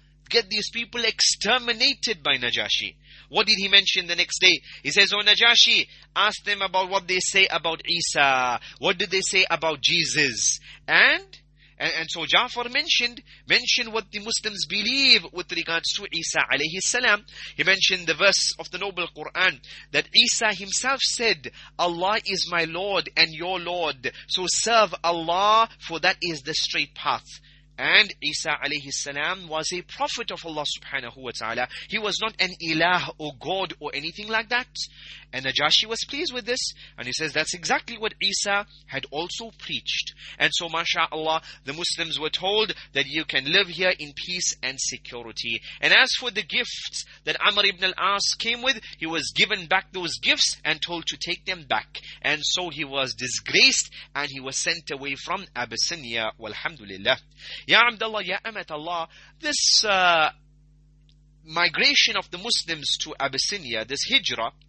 exterminated by Najashi. What did he mention the next day? He says, oh Najashi, ask them about what they say about Isa. What did they say about Jesus? And so Ja'far mentioned what the Muslims believe with regards to Isa alayhi salam. He mentioned the verse of the noble Quran that Isa himself said, Allah is my Lord and your Lord. So serve Allah, for that is the straight path. And Isa alayhi salam was a prophet of Allah subhanahu wa ta'ala. He was not an ilah or God or anything like that. And Najashi was pleased with this. And he says that's exactly what Isa had also preached. And so mashallah, the Muslims were told that you can live here in peace and security. And as for the gifts that Amr ibn al-As came with, he was given back those gifts and told to take them back. And so he was disgraced and he was sent away from Abyssinia. Walhamdulillah. Ya Abdullah, Ya Amat Allah, this migration of the Muslims to Abyssinia, this hijrah,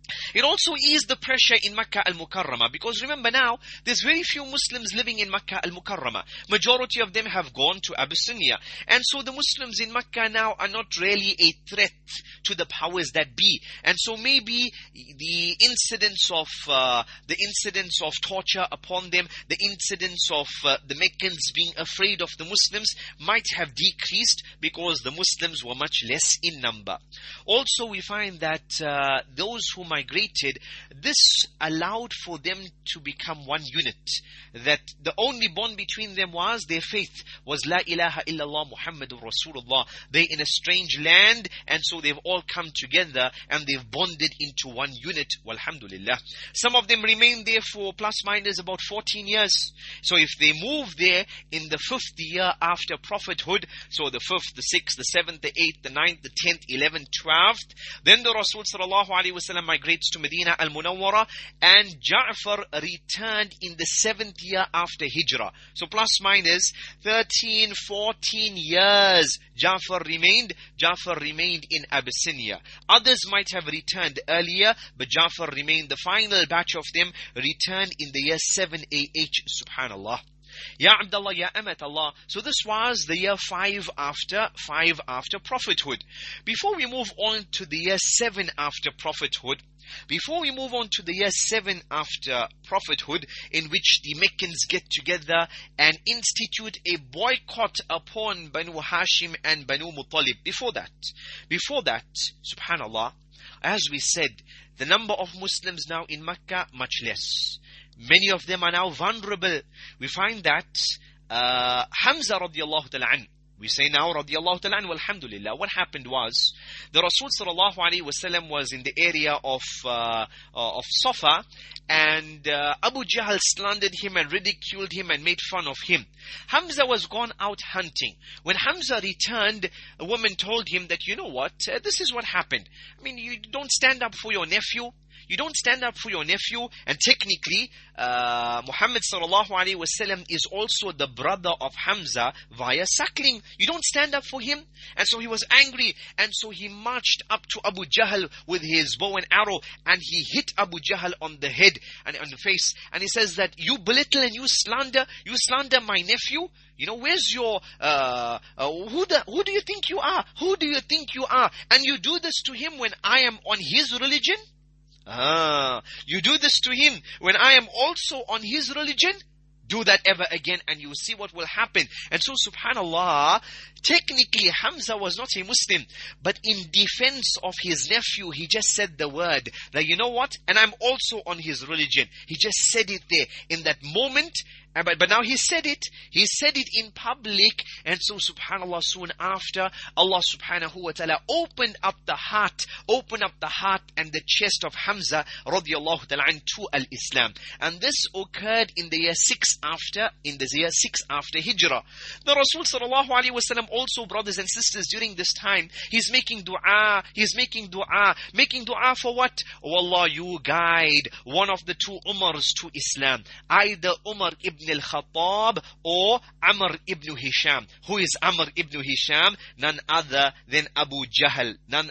It also eased the pressure in Makkah al-Mukarramah, because remember now, there's very few Muslims living in Makkah al-Mukarramah. Majority of them have gone to Abyssinia. And so the Muslims in Makkah now are not really a threat to the powers that be. And so maybe the incidents of torture upon them, the incidents of the Meccans being afraid of the Muslims might have decreased, because the Muslims were much less in number. Also, we find that those who migrated, this allowed for them to become one unit. That the only bond between them was their faith, was La ilaha illallah Muhammadur Rasulullah. They're in a strange land, and so they've all come together and they've bonded into one unit. Walhamdulillah. Some of them remained there for plus minus about 14 years. So if they move there in the 5th year after prophethood, so the 5th, the 6th, the 7th, the 8th, the 9th, the 10th, 11th, 12th, then the Rasul sallallahu alaihi wasallam migrates to Medina al-Munawwara, and Ja'far returned in the 7th year after Hijrah. So plus minus 13, 14 years Ja'far remained in Abyssinia. Others might have returned earlier, but Ja'far remained. The final batch of them returned in the year 7 AH. Subhanallah. Ya Abdullah, Ya Amat Allah. So this was the year 5 after prophethood. Before we move on to the year 7 after prophethood, in which the Meccans get together and institute a boycott upon Banu Hashim and Banu Muttalib. Before that, subhanallah, as we said, the number of Muslims now in Mecca, much less. Many of them are now vulnerable. We find that Hamza radiallahu ta'ala anhu, we say now radiallahu ta'ala anhu, alhamdulillah. What happened was, the Rasul sallallahu alayhi wasallam was in the area of Safa, and Abu Jahl slandered him and ridiculed him and made fun of him. Hamza was gone out hunting. When Hamza returned, a woman told him that, you know what, this is what happened. I mean, you don't stand up for your nephew. And technically, Muhammad sallallahu alaihi wasallam is also the brother of Hamza via suckling. You don't stand up for him. And so he was angry, and so he marched up to Abu Jahl with his bow and arrow, and he hit Abu Jahl on the head and on the face. And he says that you belittle and you slander my nephew. You know, where's your, who do you think you are? Who do you think you are? And you do this to him when I am on his religion? You do this to him when I am also on his religion? Do that ever again and you will see what will happen. And so subhanallah, technically Hamza was not a Muslim, but in defense of his nephew, he just said the word, that you know what, and I'm also on his religion. He just said it there in that moment. But now he said it in public, and so subhanallah, soon after, Allah subhanahu wa ta'ala opened up the heart and the chest of Hamza radiallahu ta'ala to al-Islam. And this occurred in the year 6 after Hijrah. The Rasul sallallahu alaihi wasallam also, brothers and sisters, during this time, he's making dua for what? Oh Allah, you guide one of the two Umars to Islam, either Umar ibn al-Khattab or Amr ibn Hisham. Who is Amr ibn Hisham? None other than Abu Jahl.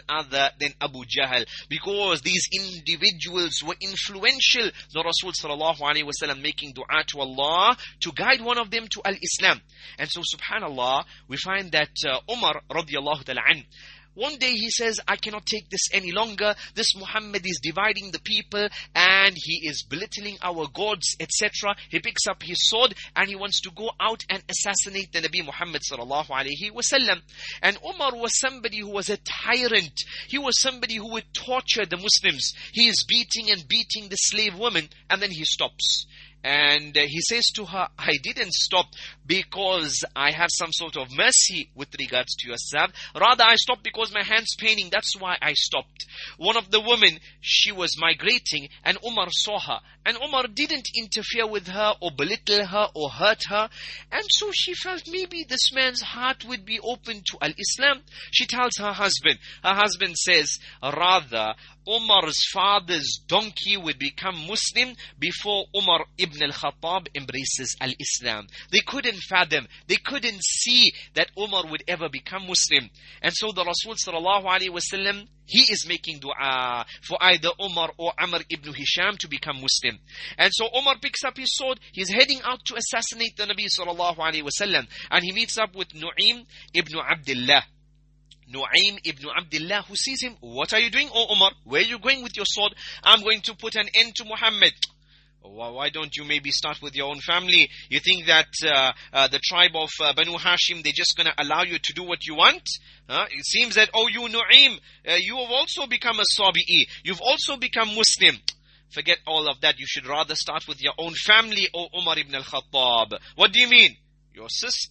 Because these individuals were influential. The Rasul sallallahu alaihi wasallam making dua to Allah to guide one of them to al-Islam. And so subhanallah, we find that Umar radiallahu ta'ala anhu, one day he says, I cannot take this any longer. This Muhammad is dividing the people and he is belittling our gods, etc. He picks up his sword and he wants to go out and assassinate the Nabi Muhammad sallallahu alaihi wasallam. And Umar was somebody who was a tyrant. He was somebody who would torture the Muslims. He is beating the slave woman, and then he stops. And he says to her, I didn't stop because I have some sort of mercy with regards to yourself. Rather, I stopped because my hand's paining. That's why I stopped. One of the women, she was migrating, and Umar saw her. And Umar didn't interfere with her or belittle her or hurt her. And so she felt maybe this man's heart would be open to al-Islam. She tells her husband. Her husband says, rather, Umar's father's donkey would become Muslim before Umar ibn al-Khattab embraces al-Islam. They couldn't fathom, they couldn't see that Umar would ever become Muslim. And so the Rasul sallallahu alaihi wasallam, he is making dua for either Umar or Amr ibn Hisham to become Muslim. And so Umar picks up his sword, he's heading out to assassinate the Nabi sallallahu alaihi wasallam, and he meets up with Nu'aym ibn Abdullah. Nu'aym ibn Abdullah, who sees him. What are you doing, O Umar? Where are you going with your sword? I'm going to put an end to Muhammad. Why don't you maybe start with your own family? You think that the tribe of Banu Hashim, they're just going to allow you to do what you want? It seems that, oh, you Nu'aym, you have also become a Sabi'i. You've also become Muslim. Forget all of that. You should rather start with your own family, O Umar ibn al-Khattab. What do you mean? Your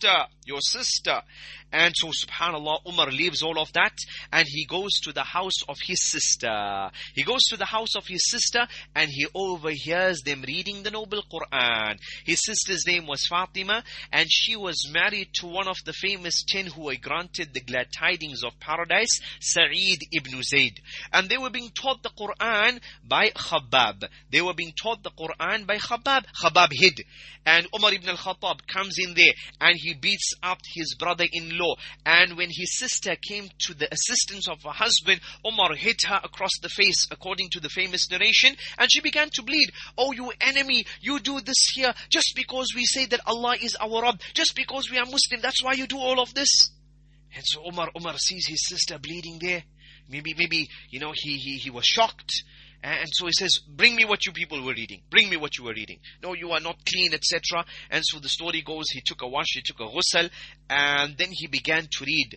sister. And so subhanallah, Umar leaves all of that and he goes to the house of his sister. He goes to the house of his sister and he overhears them reading the noble Quran. His sister's name was Fatima, and she was married to one of the famous 10 who were granted the glad tidings of paradise, Sa'id ibn Zayd. And they were being taught the Quran by Khabbab. They were being taught the Quran by Khabbab. Khabbab hid. And Umar ibn al-Khattab comes in there and he beats up his brother-in-law. And when his sister came to the assistance of her husband, Umar hit her across the face, according to the famous narration, and she began to bleed. Oh, you enemy, you do this here just because we say that Allah is our Rabb, just because we are Muslim, that's why you do all of this. And so Umar sees his sister bleeding there. Maybe he was shocked. And so he says, bring me what you people were reading. Bring me what you were reading. No, you are not clean, etc. And so the story goes, he took a wash, he took a ghusl, and then he began to read.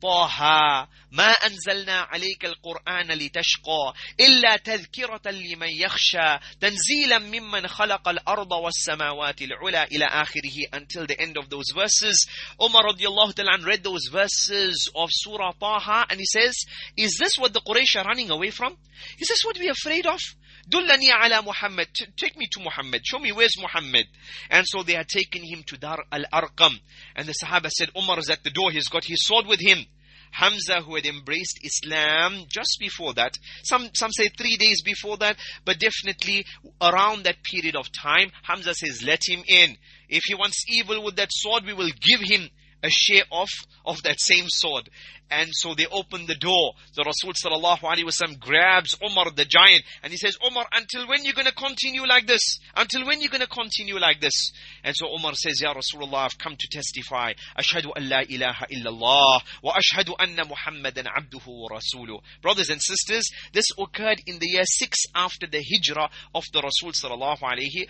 طه ما أنزلنا عليك القرآن لتشقى إلا تذكرة لمن يخشى تنزيلا ممن خلق الأرض والسماوات العلى إلى آخره, until the end of those verses. Umar radiallahu ta'ala read those verses of Surah Taha and he says, is this what the Quraysh are running away from? Is this what we are afraid of? Dullani ala Muhammad, take me to Muhammad, show me where's Muhammad. And so they had taken him to Dar al-Arqam, and the Sahaba said, Umar is at the door, he's got his sword with him. Hamza, who had embraced Islam just before that, some say 3 days before that, but definitely around that period of time, Hamza says, let him in. If he wants evil with that sword, we will give him a share of that same sword. And so they open the door. The Rasul sallallahu alaihi wasallam grabs Umar the giant and he says, Umar, until when you going to continue like this? Until when you going to continue like this? And so Umar says, Ya Rasulullah, I've come to testify. Ashhadu an la ilaha illallah wa ashhadu anna Muhammadan abduhu wa rasuluh. Brothers and sisters, this occurred in the year 6 after the hijrah of the Rasul sallallahu alaihi,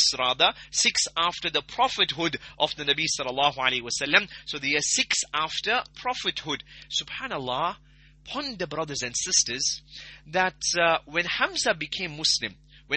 6 after the prophethood of the Nabi sallallahu alaihi wasallam. So the year 6 after prophethood. Subhanallah, ponder, brothers and sisters, that when Hamza became Muslim,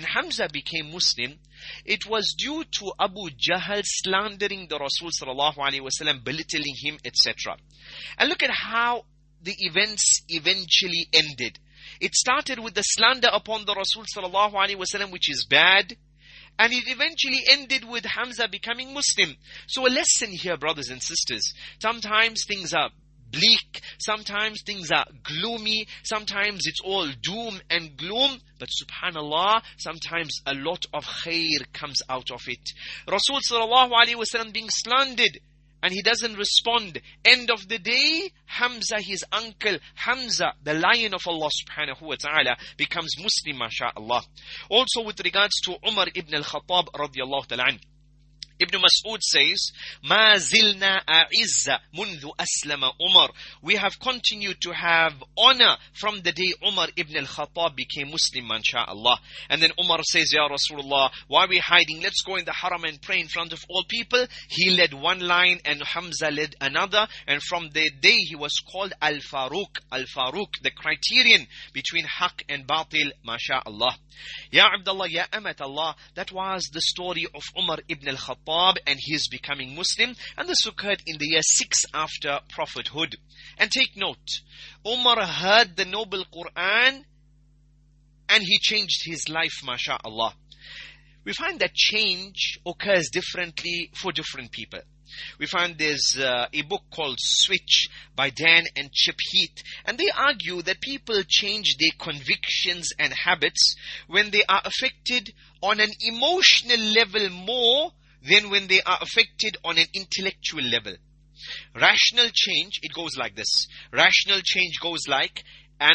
it was due to Abu Jahl slandering the Rasul sallallahu alaihi wasallam, belittling him, etc. And look at how the events eventually ended. It started with the slander upon the Rasul sallallahu alaihi wasallam, which is bad. And it eventually ended with Hamza becoming Muslim. So a lesson here, brothers and sisters. Sometimes things are bleak, sometimes things are gloomy, sometimes it's all doom and gloom, but subhanallah, sometimes a lot of khair comes out of it. Rasul sallallahu alaihi wasallam being slandered, and he doesn't respond. End of the day, Hamza, his uncle, Hamza, the lion of Allah subhanahu wa ta'ala, becomes Muslim, mashallah. Also with regards to Umar ibn al-Khattab radiyallahu ta'ala anhu, Ibn Mas'ud says, مَا زِلْنَا أَعِزَّ مُنْذُ أَسْلَمَ Umar. We have continued to have honor from the day Umar ibn al-Khattab became Muslim, mashallah. And then Umar says, Ya Rasulullah, why are we hiding? Let's go in the haram and pray in front of all people. He led one line and Hamza led another. And from the day he was called Al-Faruq. Al-Faruq, the criterion between haq and batil, mashallah. Ya Abdullah, Ya Amat Allah, that was the story of Umar ibn al-Khattab and his becoming Muslim, and this occurred in the year 6 after prophethood. And take note, Umar heard the noble Quran and he changed his life, mashallah. We find that change occurs differently for different people. We find there's a book called Switch by Dan and Chip Heath, and they argue that people change their convictions and habits when they are affected on an emotional level more than when they are affected on an intellectual level. Rational change, it goes like this. Rational change goes like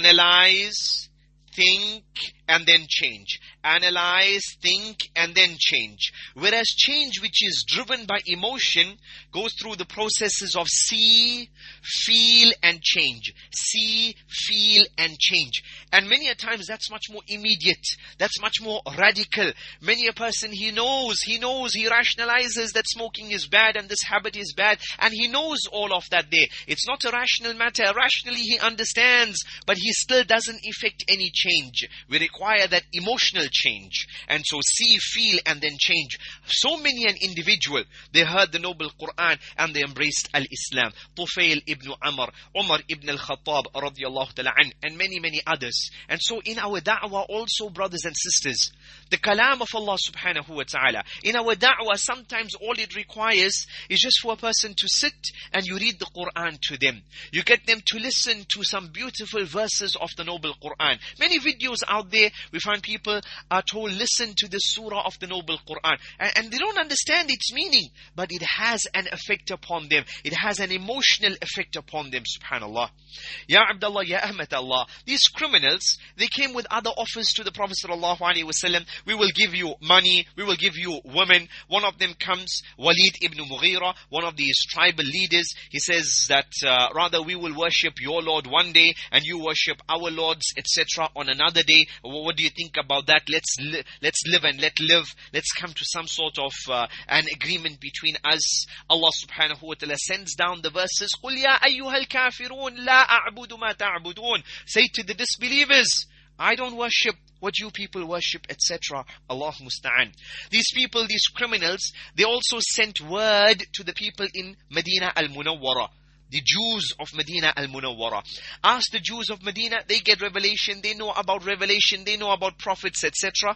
analyze, think, and then change. Analyze, think, and then change. Whereas change which is driven by emotion goes through the processes of see, feel, and change. See, feel, and change. And many a times that's much more immediate. That's much more radical. Many a person, he knows, he rationalizes that smoking is bad and this habit is bad. And he knows all of that there. It's not a rational matter. Rationally he understands, but he still doesn't effect any change. We require that emotional change. And so see, feel, and then change. So many an individual, they heard the noble Quran and they embraced al-Islam. Tufail ibn Amr, Umar ibn al-Khattab radiyallahu ta'ala an, and many, many others. And so in our da'wah also, brothers and sisters, the kalam of Allah subhanahu wa ta'ala, in our da'wah sometimes all it requires is just for a person to sit and you read the Quran to them. You get them to listen to some beautiful verses of the noble Quran. Many videos out there, we find people are told, listen to the surah of the noble Quran. And they don't understand its meaning, but it has an effect upon them. It has an emotional effect upon them, subhanallah. Ya Abdullah, Ya Ahmad Allah. These criminals, they came with other offers to the Prophet sallallahu alaihi wasallam. We will give you money, we will give you women. One of them comes, Walid ibn Mughira, one of these tribal leaders. He says that rather we will worship your Lord one day and you worship our lords, etc. on another day. What do you think about that? Let's live and let live. Let's come to some sort of an agreement between us. Allah subhanahu wa ta'ala sends down the verses. قُلْ يَا أَيُّهَا الْكَافِرُونَ لَا أَعْبُدُ مَا تَعْبُدُونَ. Say to the disbelievers, I don't worship what you people worship, etc. Allah musta'an. These people, these criminals, they also sent word to the people in Medina al-Munawwara. The Jews of Medina al-Munawwara. Ask the Jews of Medina, they get revelation, they know about revelation, they know about prophets, etc.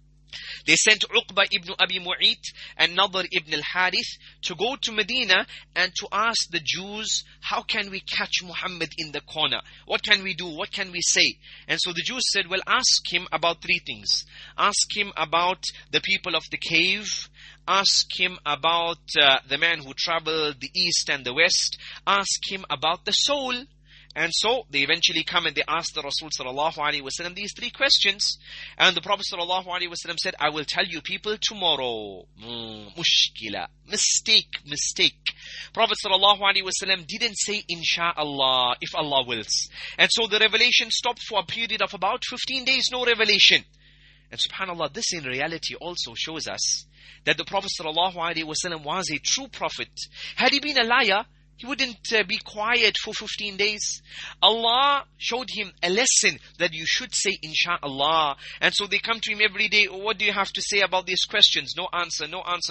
They sent Uqba ibn Abi Mu'ayt and Nadr ibn al-Harith to go to Medina and to ask the Jews, how can we catch Muhammad in the corner? What can we do? What can we say? And so the Jews said, well, ask him about three things. Ask him about the people of the cave. Ask him about the man who traveled the east and the west. Ask him about the soul. And so they eventually come and they ask the Rasul sallallahu alaihi wasallam these three questions. And the Prophet sallallahu alaihi wasallam said, I will tell you people tomorrow. Mushkila. Mistake. Prophet sallallahu alaihi wasallam didn't say inshallah, if Allah wills. And so the revelation stopped for a period of about 15 days, no revelation. And subhanallah, this in reality also shows us that the Prophet sallallahu alaihi wasallam was a true prophet. Had he been a liar, he wouldn't be quiet for 15 days. Allah showed him a lesson that you should say insha'Allah. And so they come to him every day, what do you have to say about these questions? No answer.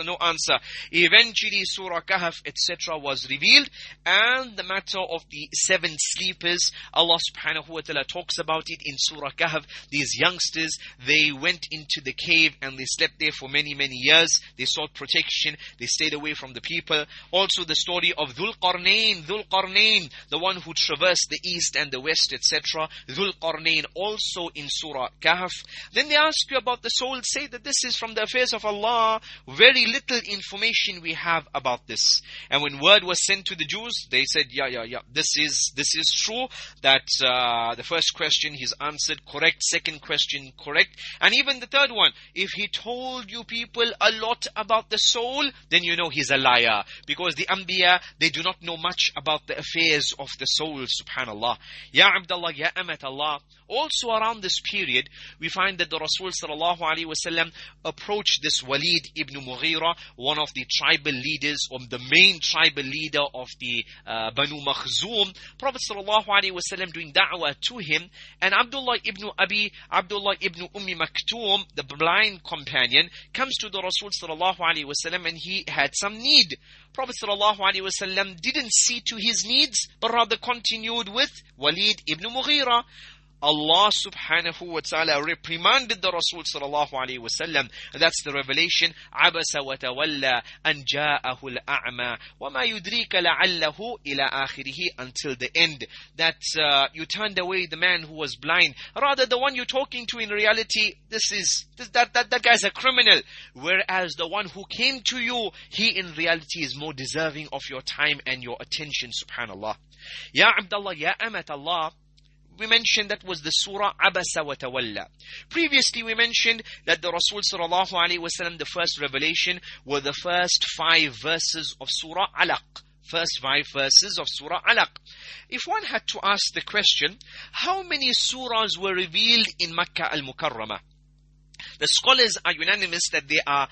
Eventually Surah Kahf, etc. was revealed. And the matter of the 7 sleepers, Allah subhanahu wa ta'ala talks about it in Surah Kahf. These youngsters, they went into the cave and they slept there for many, many years. They sought protection. They stayed away from the people. Also the story of Dhul Qarnayn, the one who traversed the east and the west, etc. Dhul Qarnayn, also in Surah Kahf. Then they ask you about the soul, say that this is from the affairs of Allah. Very little information we have about this. And when word was sent to the Jews, they said, yeah, this is true, that the first question he's answered correct, second question correct, and even the third one, if he told you people a lot about the soul, then you know he's a liar. Because the Anbiya, they do not know much about the affairs of the soul, subhanallah. Ya Abdullah, Ya Amat Allah. Also around this period, we find that the Rasul sallallahu alaihi wasallam approached this Walid ibn Mughira, one of the tribal leaders, or the main tribal leader of the Banu Makhzum. Prophet sallallahu alaihi wasallam doing da'wah to him, and Abdullah ibn Ummi Maktoum, the blind companion, comes to the Rasul sallallahu alaihi wasallam, and he had some need. Prophet sallallahu alaihi wasallam didn't see to his needs, but rather continued with Walid ibn Mughira. Allah subhanahu wa ta'ala reprimanded the Rasul sallallahu alayhi wa sallam. That's the revelation. عَبَسَ وَتَوَلَّى أَنْ جَاءَهُ الْأَعْمَى وَمَا يُدْرِيكَ لَعَلَّهُ إِلَى آخِرِهِ, until the end. That you turned away the man who was blind. Rather, the one you're talking to in reality, that guy's a criminal. Whereas the one who came to you, he in reality is more deserving of your time and your attention, subhanallah. Ya Abdullah, Ya Amat Allah. We mentioned that was the surah Abasa wa Tawalla. Previously we mentioned that the Rasul sallallahu alaihi wasallam, the first revelation, were the first 5 verses of surah Alaq. First 5 verses of surah Alaq. If one had to ask the question, how many surahs were revealed in Makkah al-Mukarramah? The scholars are unanimous that there are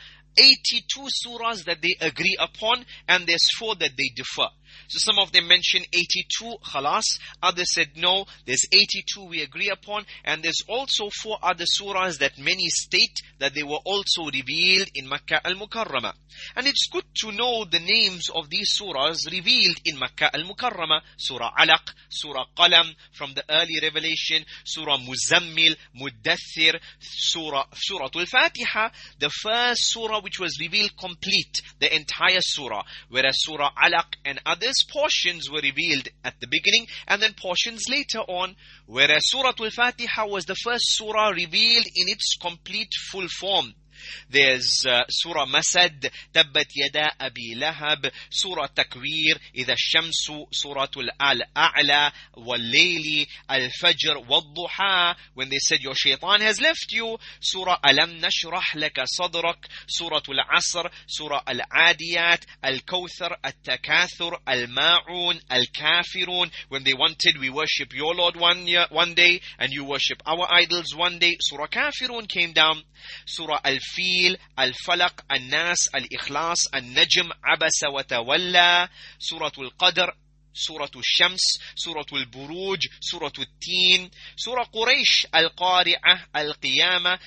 82 surahs that they agree upon, and there's 4 that they differ. So some of them mention 82, khalas. Others said no, there's 82 we agree upon, and there's also 4 other surahs that many state that they were also revealed in Makkah al-Mukarramah. And it's good to know the names of these surahs revealed in Makkah al-Mukarramah. Surah Alaq, Surah Qalam from the early revelation, Surah Muzammil, Muddathir, Surah Al-Fatiha, the first surah which was revealed complete, the entire surah. Whereas Surah Alaq and others, portions were revealed at the beginning and then portions later on. Whereas Surah Al-Fatiha was the first surah revealed in its complete full form. There's Surah Masad, Tabbat Yada Abi Lahab, Surah Takwir, Idha Shamsu, Surah Al-A'la, Wal-Layli, Al-Fajr, Wal-Duha, when they said your shaitan has left you, Surah Alam Nashrah Laka Sadrak, Surah Al-Asr, Surah Al-Adiyat, Al-Kawthar, Al-Takathur, Al-Ma'un, Al-Kafirun, when they wanted we worship your Lord one day and you worship our idols one day, Surah Kafirun came down. Surah Al-Fil, Al-Falaq, Al-Nas, Al-Ikhlas, Al-Najm, Abasa wa Tawalla, Surah Al-Qadr, Surah Al-Shams, Surah Al-Buruj, Surah Al-Teen, Surah Quraysh, Al-Qari'ah, Al-Qiyamah,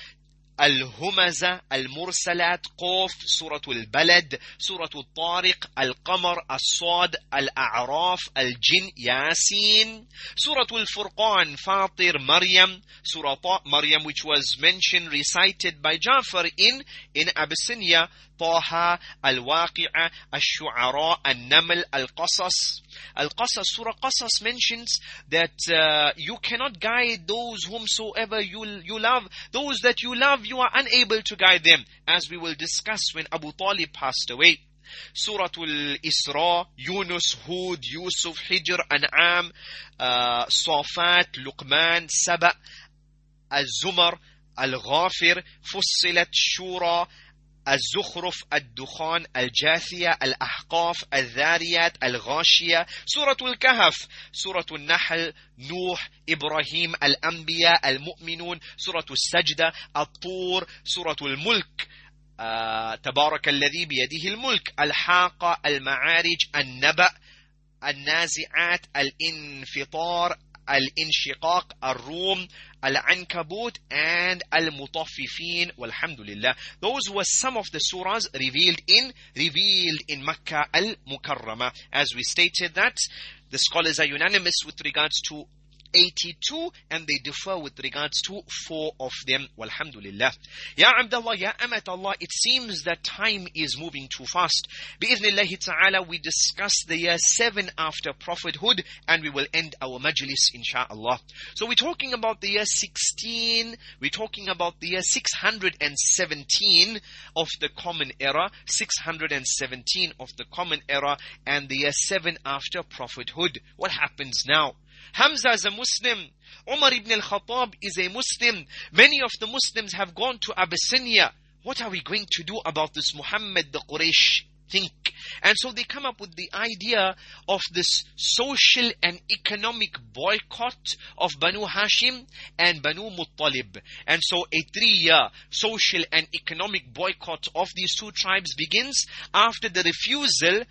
Al-Humaza, Al-Mursalat, Qaf, Surah Al-Balad, Surah Al-Tariq, Al-Qamar, Al-Sad, Al-A'raf, Al-Jin, Yasin, Surah Al-Furqan, Fatir, Maryam, Surah Maryam, which was mentioned, recited by Jafar in Abyssinia, Taha, Al-Waqi'ah, Al-Shu'ara, Al-Naml, Al-Qasas. Al-Qasas, Surah Qasas mentions that you cannot guide those whomsoever you love. Those that you love, you are unable to guide them, as we will discuss when Abu Talib passed away. Surah Al-Isra, Yunus, Hud, Yusuf, Hijr, An'am, Safat, Luqman, Saba, Al-Zumar, Al-Ghafir, Fussilat, Shura, الزخرف, الدخان, الجاثية, الأحقاف, الذاريات, الغاشية, سورة الكهف, سورة النحل, نوح, إبراهيم, الأنبياء, المؤمنون, سورة السجدة, الطور, سورة الملك, تبارك الذي بيده الملك, الحاقة, المعارج, النبأ, النازعات, الانفطار, الانشقاق, الروم, Al-Ankabut, and Al-Mutaffifin, walhamdulillah. Those were some of the surahs revealed in Makkah al-Mukarramah. As we stated that, the scholars are unanimous with regards to 82, and they differ with regards to 4 of them, walhamdulillah. Ya Abdullah, Ya Amat Allah, it seems that time is moving too fast. Bi-idhnillahi ta'ala, we discuss the year 7 after prophethood, and we will end our majlis, insha'Allah. So we're talking about the year 16, we're talking about the year 617 of the Common Era, 617 of the Common Era, and the year 7 after prophethood. What happens now? Hamza is a Muslim. Umar ibn al-Khattab is a Muslim. Many of the Muslims have gone to Abyssinia. What are we going to do about this Muhammad the Quraysh think? And so they come up with the idea of this social and economic boycott of Banu Hashim and Banu Muttalib. And so a 3-year social and economic boycott of these 2 tribes begins after the refusal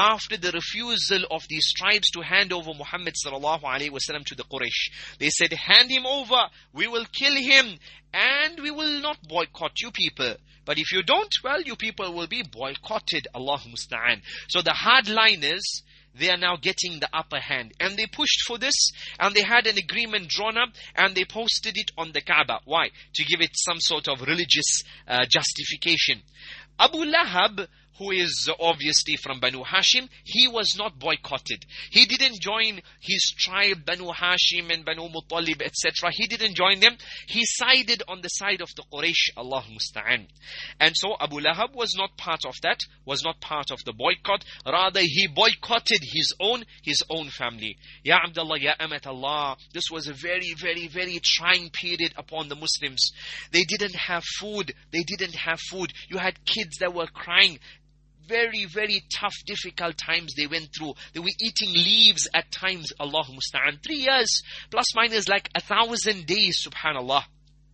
of these tribes to hand over Muhammad sallallahu alaihi wasallam to the Quraysh. They said, hand him over, we will kill him, and we will not boycott you people. But if you don't, well, you people will be boycotted. Allahu musta'an. So the hard line is, they are now getting the upper hand. And they pushed for this, and they had an agreement drawn up, and they posted it on the Kaaba. Why? To give it some sort of religious justification. Abu Lahab, who is obviously from Banu Hashim, he was not boycotted. He didn't join his tribe, Banu Hashim and Banu Muttalib, etc. He didn't join them. He sided on the side of the Quraysh, Allah Musta'an. And so Abu Lahab was not part of that, was not part of the boycott. Rather, he boycotted his own family. Ya Abdullah, Ya Amat Allah, this was a very, very, very trying period upon the Muslims. They didn't have food. They didn't have food. You had kids that were crying. Very, very tough, difficult times they went through. They were eating leaves at times, Allah Musta'an. 3 years, plus minus like 1,000 days, subhanallah.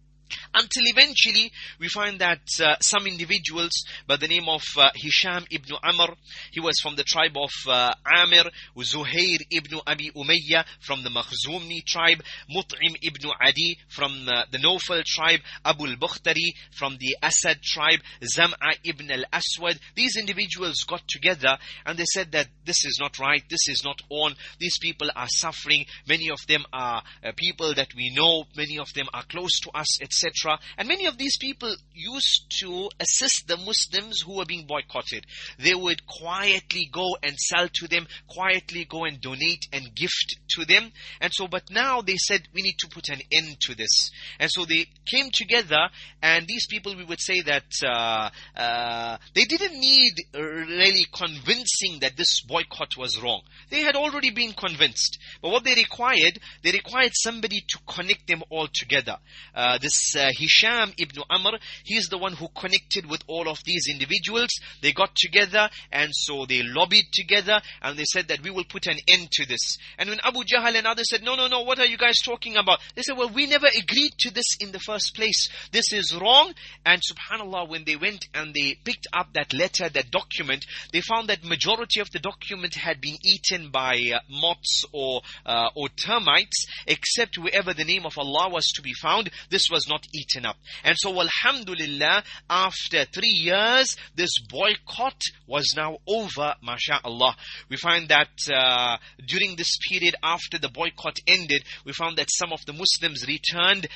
Until eventually, we find that some individuals by the name of Hisham ibn Amr, he was from the tribe of Amir, Zuhair ibn Abi Umayyah from the Makhzumni tribe, Mut'im ibn Adi from the Nawfal tribe, Abu al-Bukhtari from the Asad tribe, Zam'a ibn al-Aswad. These individuals got together and they said that this is not right, this is not on, these people are suffering, many of them are people that we know, many of them are close to us, etc. And many of these people used to assist the Muslims who were being boycotted. They would quietly go and sell to them, quietly go and donate and gift to them. And so, but now they said, we need to put an end to this. And so they came together, and these people, we would say that they didn't need really convincing that this boycott was wrong. They had already been convinced. But what they required somebody to connect them all together. This Hisham ibn Amr, he's the one who connected with all of these individuals. They got together, and so they lobbied together, and they said that we will put an end to this. And when Abu Jahl and others said, no, what are you guys talking about? They said, well, we never agreed to this in the first place. This is wrong. And subhanallah, when they went and they picked up that letter, that document, they found that majority of the document had been eaten by moths or termites, except wherever the name of Allah was to be found, this was not eaten up. And so alhamdulillah, after 3 years, this boycott was now over, mashallah. We find that during this period after the boycott ended, we found that some of the Muslims returned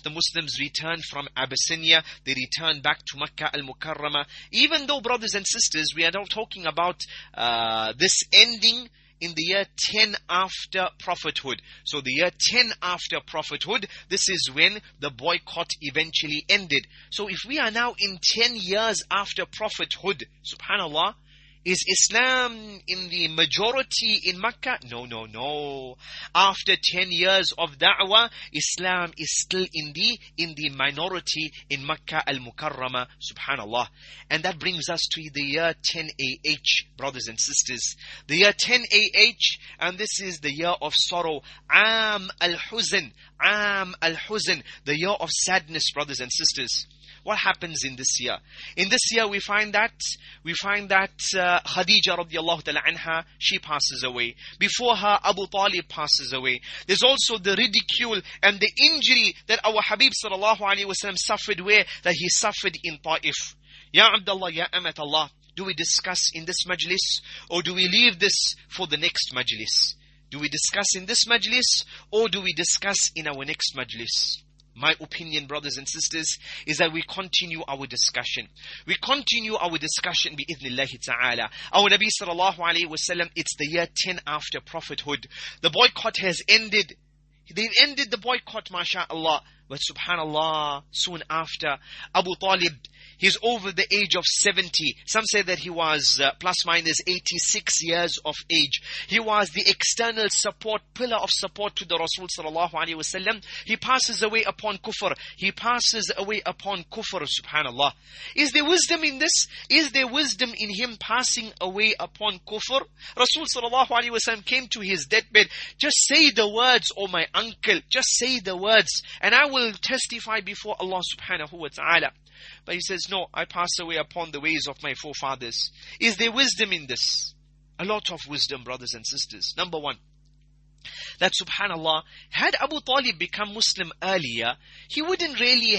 from Abyssinia. They returned back to Makkah al-Mukarramah. Even though, brothers and sisters, we are now talking about this ending in the year 10 after prophethood. So the year 10 after prophethood, this is when the boycott eventually ended. So if we are now in 10 years after prophethood, subhanallah, is Islam in the majority in Makkah? No. After 10 years of da'wah, Islam is still in the minority in Makkah al-Mukarramah, subhanallah. And that brings us to the year 10 AH, brothers and sisters. The year 10 AH, and this is the year of sorrow. Am al-Huzn, the year of sadness, brothers and sisters. What happens in this year? In this year, we find that Khadija radiallahu ta'ala anha, she passes away. Before her, Abu Talib passes away. There's also the ridicule and the injury that our Habib sallallahu alaihi wasallam suffered, where that he suffered in Ta'if. Ya Abdullah, Ya Amat Allah, do we discuss in this majlis, or do we leave this for the next majlis? Do we discuss in this majlis, or do we discuss in our next majlis? My opinion, brothers and sisters, is that we continue our discussion. We continue our discussion bi-idhnillahi ta'ala. Our Nabi sallallahu alayhi wa sallam, it's the year 10 after prophethood. The boycott has ended. They've ended the boycott, mashallah. But subhanallah, soon after, Abu Talib, he's over the age of 70. Some say that he was plus minus 86 years of age. He was the external support, pillar of support to the Rasul sallallahu alaihi wasallam. He passes away upon kufr. Subhanallah. Is there wisdom in this? Is there wisdom in him passing away upon kufr? Rasul sallallahu alaihi wasallam came to his deathbed. Just say the words, oh my uncle. Just say the words, and I will testify before Allah subhanahu wa ta'ala. But he says, no, I pass away upon the ways of my forefathers. Is there wisdom in this? A lot of wisdom, brothers and sisters. Number one, that subhanallah, had Abu Talib become Muslim earlier, he wouldn't really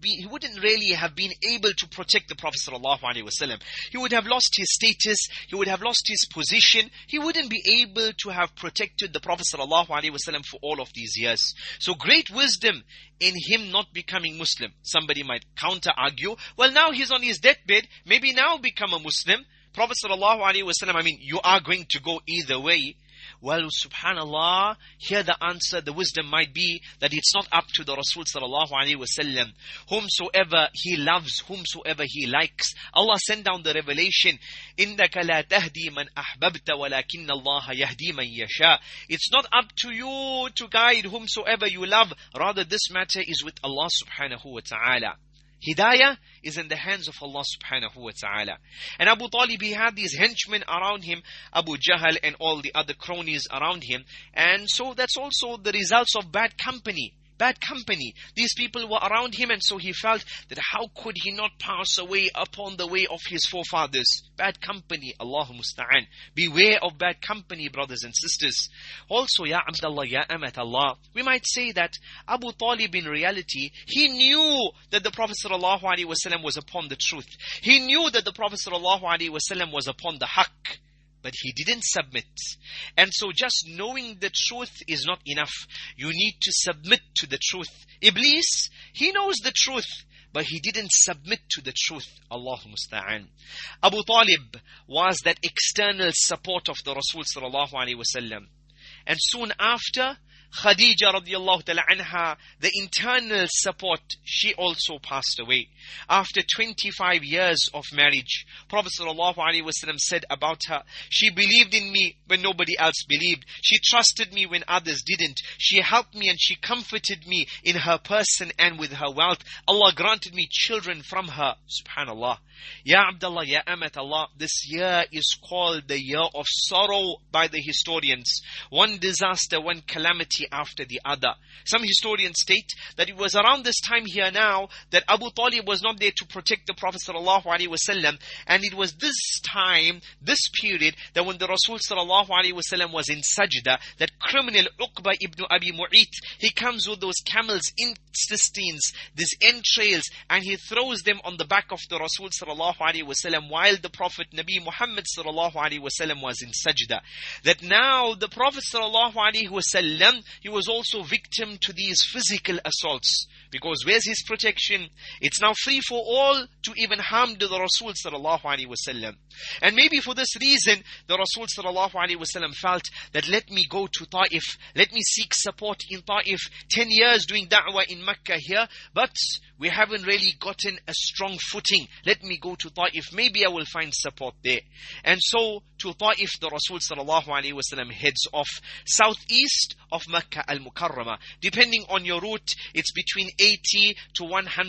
have been able to protect the Prophet sallallahu alaihi wasallam. He would have lost his status, he would have lost his position, he wouldn't be able to have protected the Prophet sallallahu alaihi wasallam for all of these years. So great wisdom in him not becoming Muslim. Somebody might counter argue, well, now he's on his deathbed, maybe now become a Muslim. Prophet sallallahu alaihi wasallam, you are going to go either way. Well, subhanallah, here the answer, the wisdom might be that it's not up to the Rasul sallallahu alaihi wasallam. Whomsoever he loves, whomsoever he likes, Allah sent down the revelation, إِنَّكَ لَا تَهْدِي مَنْ أَحْبَبْتَ وَلَكِنَّ اللَّهَ يَهْدِي مَنْ يَشَاءُ. It's not up to you to guide whomsoever you love. Rather, this matter is with Allah subhanahu wa ta'ala. Hidayah is in the hands of Allah subhanahu wa ta'ala. And Abu Talib, he had these henchmen around him, Abu Jahl and all the other cronies around him. And so that's also the results of bad company. Bad company. These people were around him, and so he felt that how could he not pass away upon the way of his forefathers? Bad company, Allahu musta'an. Beware of bad company, brothers and sisters. Also, Ya Abdullah, Ya Amat Allah, we might say that Abu Talib in reality, he knew that the Prophet sallallahu alaihi wasallam was upon the truth. He knew that the Prophet sallallahu alaihi wasallam was upon the haqq. But he didn't submit. And so just knowing the truth is not enough. You need to submit to the truth. Iblis, he knows the truth, but he didn't submit to the truth. Allahu musta'an. Abu Talib was that external support of the Rasul sallallahu alaihi wasallam. And soon after, Khadija radiallahu ta'ala anha, the internal support, she also passed away. After 25 years of marriage, Prophet sallallahu alaihi wasallam said about her, she believed in me when nobody else believed. She trusted me when others didn't. She helped me and she comforted me in her person and with her wealth. Allah granted me children from her. Subhanallah. Ya Abdullah, Ya Amat Allah, this year is called the year of sorrow by the historians. One disaster, one calamity after the other. Some historians state that it was around this time here now that Abu Talib was not there to protect the Prophet sallallahu alaihi wasallam, and it was this time, this period, that when the Rasul sallallahu alaihi wasallam was in sajda, that criminal Uqba ibn Abi Mu'ayt, he comes with those camels' intestines, these entrails, and he throws them on the back of the Rasul sallallahu alaihi wasallam while the Prophet Nabi Muhammad sallallahu alaihi wasallam was in sajda. That now the Prophet sallallahu alaihi wasallam, he was also victim to these physical assaults. Because where's his protection? It's now free for all to even harm to the Rasul sallallahu alaihi wasallam. And maybe for this reason, the Rasul sallallahu alaihi wasallam felt that let me go to Ta'if, let me seek support in Ta'if. 10 years doing da'wah in Mecca here, but we haven't really gotten a strong footing. Let me go to Ta'if, maybe I will find support there. And so to Ta'if, the Rasul sallallahu alaihi wasallam heads off southeast of Mecca al-Mukarramah. Depending on your route, it's between 80 to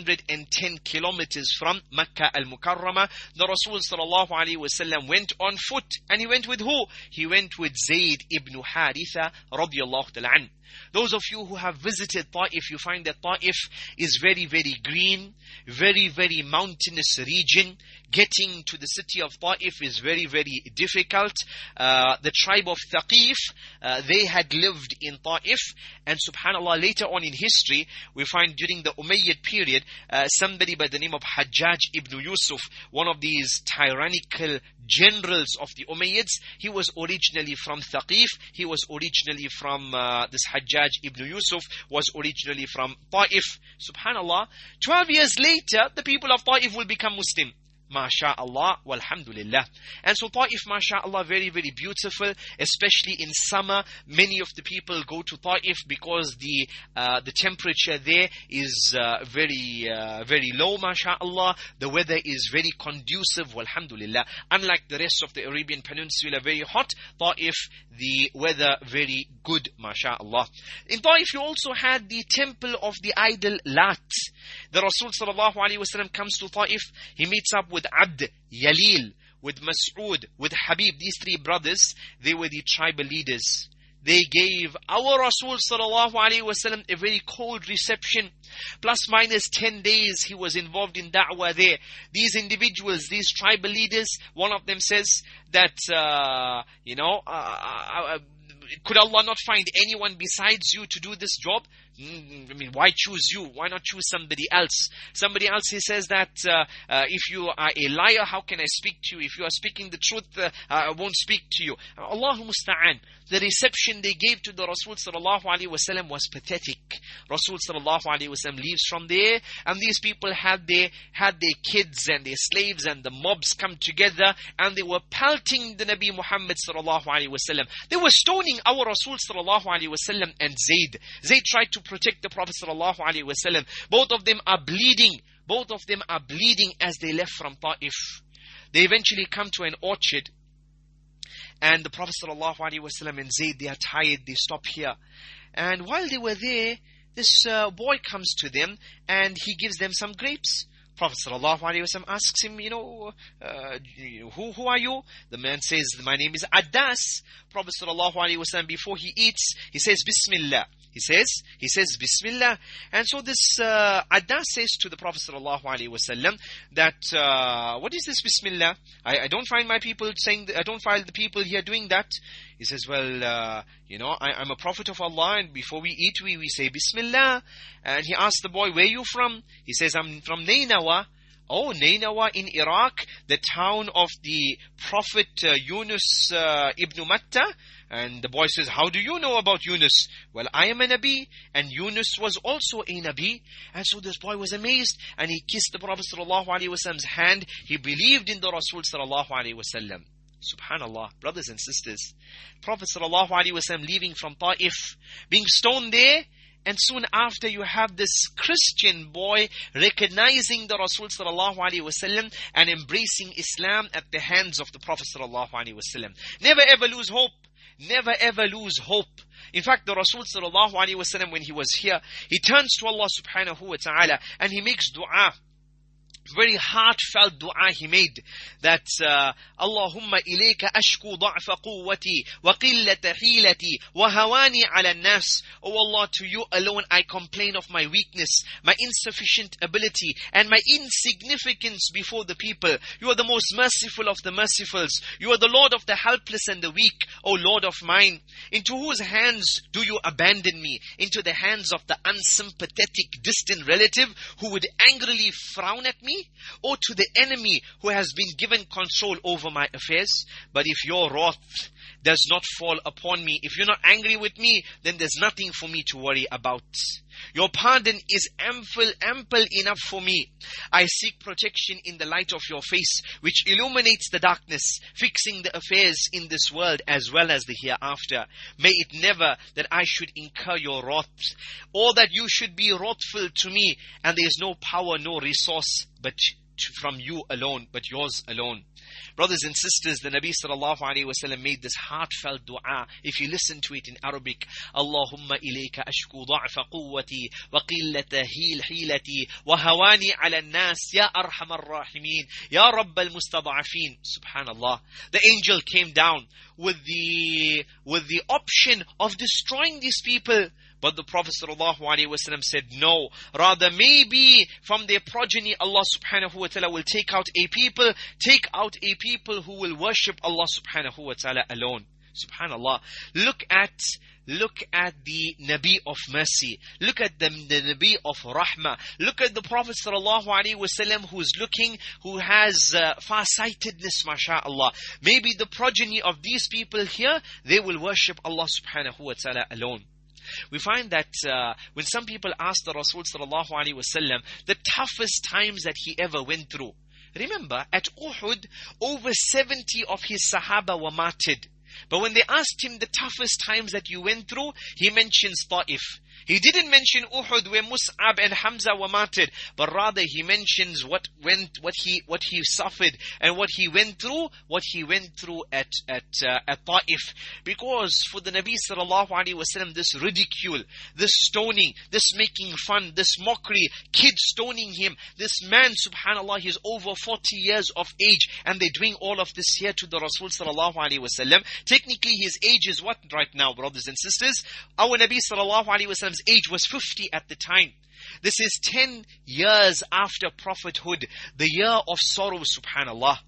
110 kilometers from Mecca al-Mukarramah. The Rasul sallallahu alaihi wasallam went on foot, and he went with who? He went with Zayd ibn Haritha radiyallahu ta'ala anhu. Those of you who have visited Ta'if, you find that Ta'if is very, very green, very, very mountainous region. Getting to the city of Ta'if is very, very difficult. The tribe of Thaqif, they had lived in Ta'if, and subhanallah, later on in history, we find during the Umayyad period, somebody by the name of Hajjaj ibn Yusuf, one of these tyrannical generals of the Umayyads, he was originally from Thaqif. He was originally from this Hajjaj ibn Yusuf was originally from Ta'if. Subhanallah, 12 years later, the people of Ta'if will become Muslim. MashaAllah, walhamdulillah. And so Ta'if, MashaAllah, very, very beautiful, especially in summer. Many of the people go to Ta'if because the temperature there is very, very low, MashaAllah. The weather is very conducive, walhamdulillah. Unlike the rest of the Arabian Peninsula, very hot, Ta'if, the weather very good, MashaAllah. In Ta'if, you also had the temple of the idol Lat. The Rasul sallallahu alaihi wasallam comes to Ta'if. He meets up with Abd, Yalil, with Mas'ud, with Habib. These three brothers, they were the tribal leaders. They gave our Rasul sallallahu alaihi wasallam a very cold reception. Plus minus 10 days he was involved in da'wah there. These individuals, these tribal leaders, one of them says that, Could Allah not find anyone besides you to do this job? I mean, why choose you? Why not choose somebody else? Somebody else, he says that if you are a liar, how can I speak to you? If you are speaking the truth, I won't speak to you. Allahu musta'an. The reception they gave to the Rasul sallallahu alaihi wasallam was pathetic. Rasul sallallahu alaihi wasallam leaves from there, and these people had their kids and their slaves and the mobs come together, and they were pelting the Nabi Muhammad sallallahu alaihi wasallam. They were stoning our Rasul sallallahu alaihi wasallam and Zayd. Zayd tried to protect the Prophet sallallahu alaihi wasallam. Both of them are bleeding. Both of them are bleeding as they left from Ta'if. They eventually come to an orchard. And the Prophet ﷺ and Zayd, they are tired, they stop here. And while they were there, this boy comes to them and he gives them some grapes. Prophet ﷺ asks him, who are you? The man says, my name is Addas. Prophet ﷺ, before he eats, he says, Bismillah. He says, Bismillah. And so this Addas says to the Prophet ﷺ that, what is this Bismillah? I don't find my people saying, I don't find the people here doing that. He says, well, I'm a prophet of Allah, and before we eat, we say Bismillah. And he asks the boy, where are you from? He says, I'm from Nainawa. Oh, Nainawa in Iraq, the town of the Prophet Yunus ibn Matta. And the boy says, how do you know about Yunus? Well, I am a Nabi, and Yunus was also a Nabi. And so this boy was amazed, and he kissed the Prophet ﷺ's hand. He believed in the Rasul ﷺ. Subhanallah, brothers and sisters. Prophet ﷺ leaving from Ta'if, being stoned there, and soon after you have this Christian boy recognizing the Rasul ﷺ and embracing Islam at the hands of the Prophet ﷺ. Never ever lose hope. Never ever lose hope. In fact, the Rasul ﷺ, when he was here, he turns to Allah subhanahu wa ta'ala and he makes dua. Very heartfelt dua he made, that Allahumma ilayka ashku da'fa quwwati wa qillata hilati wa hawani ala nas. Oh Allah, to you alone I complain of my weakness, my insufficient ability, and my insignificance before the people. You are the most merciful of the mercifuls. You are the Lord of the helpless and the weak. O Lord of mine, into whose hands do you abandon me? Into the hands of the unsympathetic distant relative who would angrily frown at me? Or to the enemy who has been given control over my affairs? But if your wrath does not fall upon me, if you're not angry with me, then there's nothing for me to worry about. Your pardon is ample enough for me. I seek protection in the light of your face, which illuminates the darkness, fixing the affairs in this world as well as the hereafter. May it never that I should incur your wrath, or that you should be wrathful to me, and there is no power, no resource but from you alone, but yours alone. Brothers and sisters, the Nabi sallallahu alaihi wasallam made this heartfelt dua. If you listen to it in Arabic, Allahumma ilayka ashku da'fa quwwati wa qillata hilati wa hawani ala nas ya arhamar rahimin ya rabbal mustada'afin. Subhanallah. The angel came down with the option of destroying these people. But the Prophet ﷺ said, no, rather maybe from their progeny Allah subhanahu wa ta'ala will take out a people who will worship Allah subhanahu wa ta'ala alone. Subhanallah. Look at the Nabi of mercy. Look at the Nabi of rahmah. Look at the Prophet ﷺ who has far-sightedness, mashallah. Maybe the progeny of these people here, they will worship Allah subhanahu wa ta'ala alone. We find that when some people ask the Rasul sallallahu alaihi wasallam the toughest times that he ever went through. Remember, at Uhud, over 70 of his Sahaba were martyred. But when they asked him the toughest times that you went through, he mentions Ta'if. He didn't mention Uhud where Mus'ab and Hamza were martyred, but rather he mentions what he suffered and what he went through at Ta'if. Because for the Nabi sallallahu alaihi wasallam, this ridicule, this stoning, this making fun, this mockery, kids stoning him, this man, subhanallah, he's over 40 years of age, and they're doing all of this here to the Rasul sallallahu alaihi wasallam. Technically his age is what right now, brothers and sisters? Our Nabi sallallahu alaihi wasallam's age was 50 at the time. This is 10 years after prophethood, the year of sorrow, subhanallah.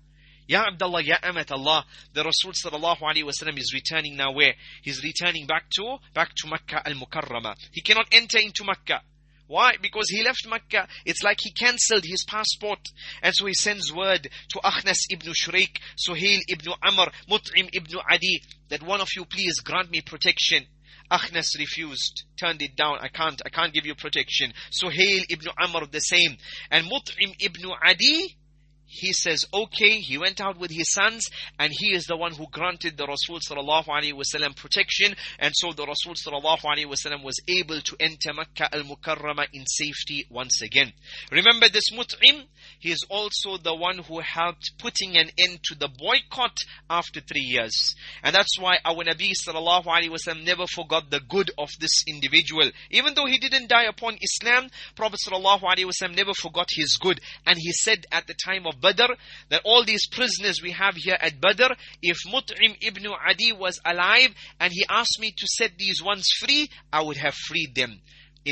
Ya Abdullah, Ya Amat Allah, the Rasul sallallahu alaihi wasallam is returning now where? He's returning back to Makkah al-Mukarramah. He cannot enter into Makkah. Why? Because he left Makkah. It's like he cancelled his passport. And so he sends word to Akhnas ibn Shuraik, Suhail ibn Amr, Mut'im ibn Adi, that one of you please grant me protection. Akhnas refused, turned it down. I can't give you protection. Suhail ibn Amr the same. And Mut'im ibn Adi, he says, okay, he went out with his sons, and he is the one who granted the Rasul sallallahu alaihi wasallam protection, and so the Rasul sallallahu alaihi wasallam was able to enter Makkah al-Mukarramah in safety once again. Remember this Mut'im, he is also the one who helped putting an end to the boycott after 3 years. And that's why our Nabi sallallahu alaihi wasallam never forgot the good of this individual. Even though he didn't die upon Islam, Prophet sallallahu alaihi wasallam never forgot his good. And he said at the time of Badr, that all these prisoners we have here at Badr, if Mut'im ibn Adi was alive and he asked me to set these ones free, I would have freed them.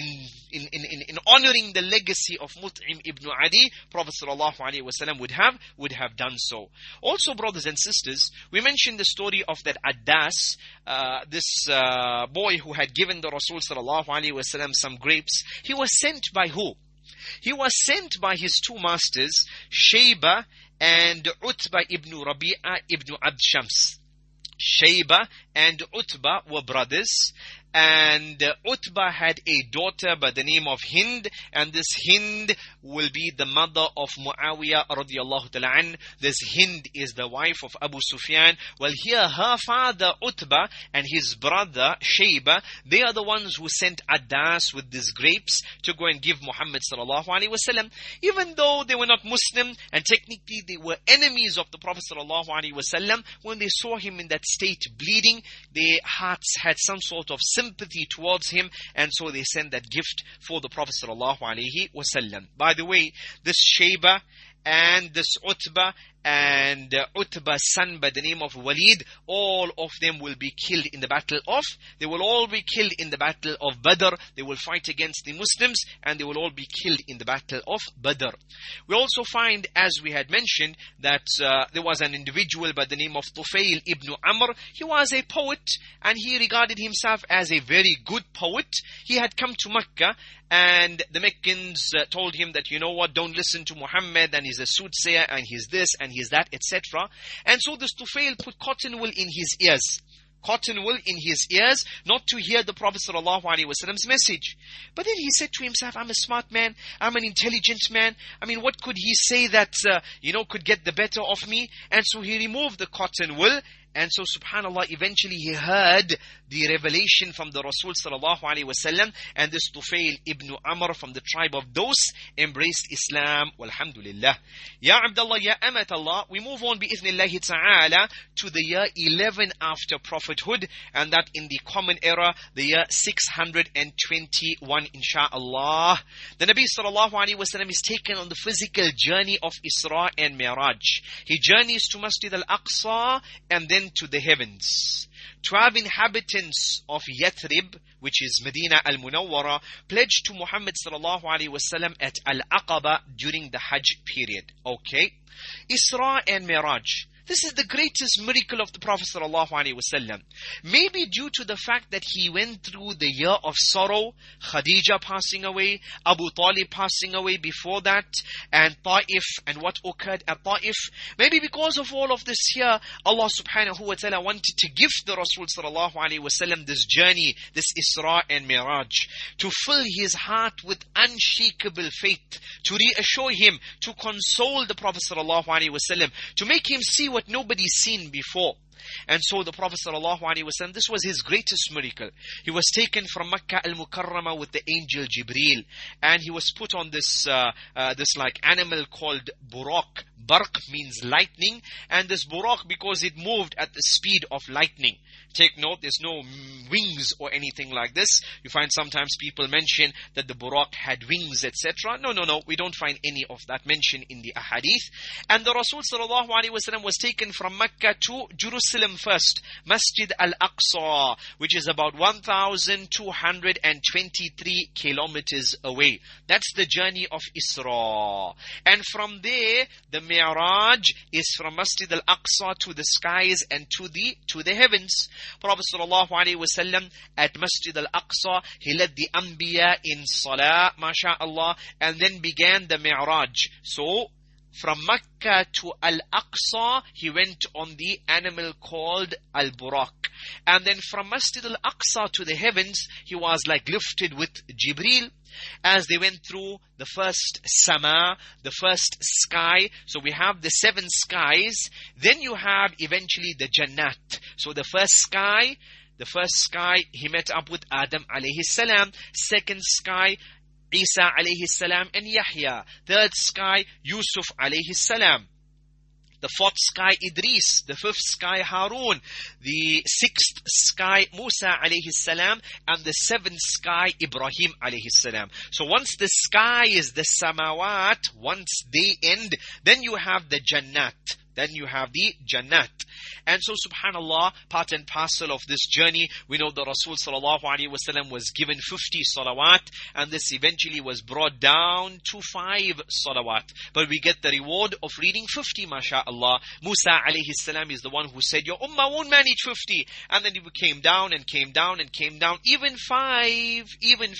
In honoring the legacy of Mut'im ibn Adi, Prophet sallallahu alaihi wasallam would have done so. Also, brothers and sisters, we mentioned the story of that Addas, this boy who had given the Rasul sallallahu alaihi wasallam some grapes. He was sent by who? He was sent by his two masters, Shayba and Utbah ibn Rabi'a ibn Abd Shams. Shayba and Utbah were brothers, and Utbah had a daughter by the name of Hind, and this Hind will be the mother of Muawiyah radiyallahu ta'ala an. This Hind is the wife of Abu Sufyan. Well, here her father Utbah and his brother Shayba, they are the ones who sent Addas with these grapes to go and give Muhammad sallallahu alaihi wasallam. Even though they were not Muslim and technically they were enemies of the Prophet sallallahu alaihi wasallam, when they saw him in that state bleeding, their hearts had some sort of sympathy towards him, and so they sent that gift for the Prophet sallallahu alaihi wasallam. By the way, this Shayba and this Utbah and Utbah's son by the name of Walid, all of them will be killed in the battle of, they will all be killed in the battle of Badr. They will fight against the Muslims and they will all be killed in the battle of Badr. We also find, as we had mentioned, that there was an individual by the name of Tufail ibn Amr. He was a poet and he regarded himself as a very good poet. He had come to Mecca, and the Meccans told him that, you know what, don't listen to Muhammad, and he's a soothsayer, and he's this, and he's that, etc. And so this Tufail put cotton wool in his ears. Cotton wool in his ears, not to hear the Prophet ﷺ's message. But then he said to himself, I'm a smart man, I'm an intelligent man. I mean, what could he say that, could get the better of me? And so he removed the cotton wool. And so, subhanAllah, eventually he heard the revelation from the Rasul sallallahu alaihi wasallam, and this Tufail ibn Amr from the tribe of Dos embraced Islam. Walhamdulillah. Ya Abdullah, Ya Amat Allah, we move on bi'ithnillahi ta'ala to the year 11 after prophethood, and that in the common era, the year 621, insha'Allah. The Nabi sallallahu alaihi wasallam is taken on the physical journey of Isra and Mi'raj. He journeys to Masjid al-Aqsa and then to the heavens. 12 inhabitants of Yathrib, which is Medina al-Munawwara, pledged to Muhammad sallallahu alaihi wasallam at Al-Aqaba during the Hajj period. Okay. Isra and Mi'raj. This is the greatest miracle of the Prophet ﷺ. Maybe due to the fact that he went through the year of sorrow, Khadija passing away, Abu Talib passing away before that, and Ta'if, and what occurred at Ta'if. Maybe because of all of this here, Allah subhanahu wa ta'ala wanted to gift the Rasul ﷺ this journey, this Isra and Miraj, to fill his heart with unshakable faith, to reassure him, to console the Prophet ﷺ, to make him see what nobody's seen before. And so the Prophet ﷺ, this was his greatest miracle. He was taken from Makkah al-Mukarramah with the angel Jibreel, and he was put on this like animal called Buraq. Barq means lightning, and this Buraq, because it moved at the speed of lightning. Take note, there's no wings or anything like this. You find sometimes people mention that the Buraq had wings, etc. No, we don't find any of that mention in the ahadith. And the Rasul ﷺ was taken from Mecca to Jerusalem first, Masjid al-Aqsa, which is about 1,223 kilometers away. That's the journey of Isra. And from there, the Mi'raj is from Masjid al-Aqsa to the skies and to the heavens. Prophet sallallahu alaihi wasallam at Masjid al-Aqsa, he led the Anbiya in Salah, mashallah, and then began the Mi'raj. So, from Makkah to Al-Aqsa, he went on the animal called Al-Buraq. And then from Masjid Al-Aqsa to the heavens, he was like lifted with Jibreel as they went through the first Sama, the first sky. So we have the 7 skies. Then you have eventually the Jannat. So the first sky, he met up with Adam alayhi salam. Second sky, Isa alayhi salam and Yahya. Third sky, Yusuf alayhi salam. The 4th sky, Idris. The 5th sky, Harun. The 6th sky, Musa alayhi salam. And the 7th sky, Ibrahim alayhi salam. So once the sky is the samawat, once they end, then you have the Jannat. Then you have the Jannat. And so subhanallah, part and parcel of this journey, we know the Rasul sallallahu alaihi wasallam was given 50 salawat, and this eventually was brought down to 5 salawat. But we get the reward of reading 50, masha'Allah. Musa alayhi salam is the one who said, your ummah won't manage 50. And then he came down and came down and came down. Even five.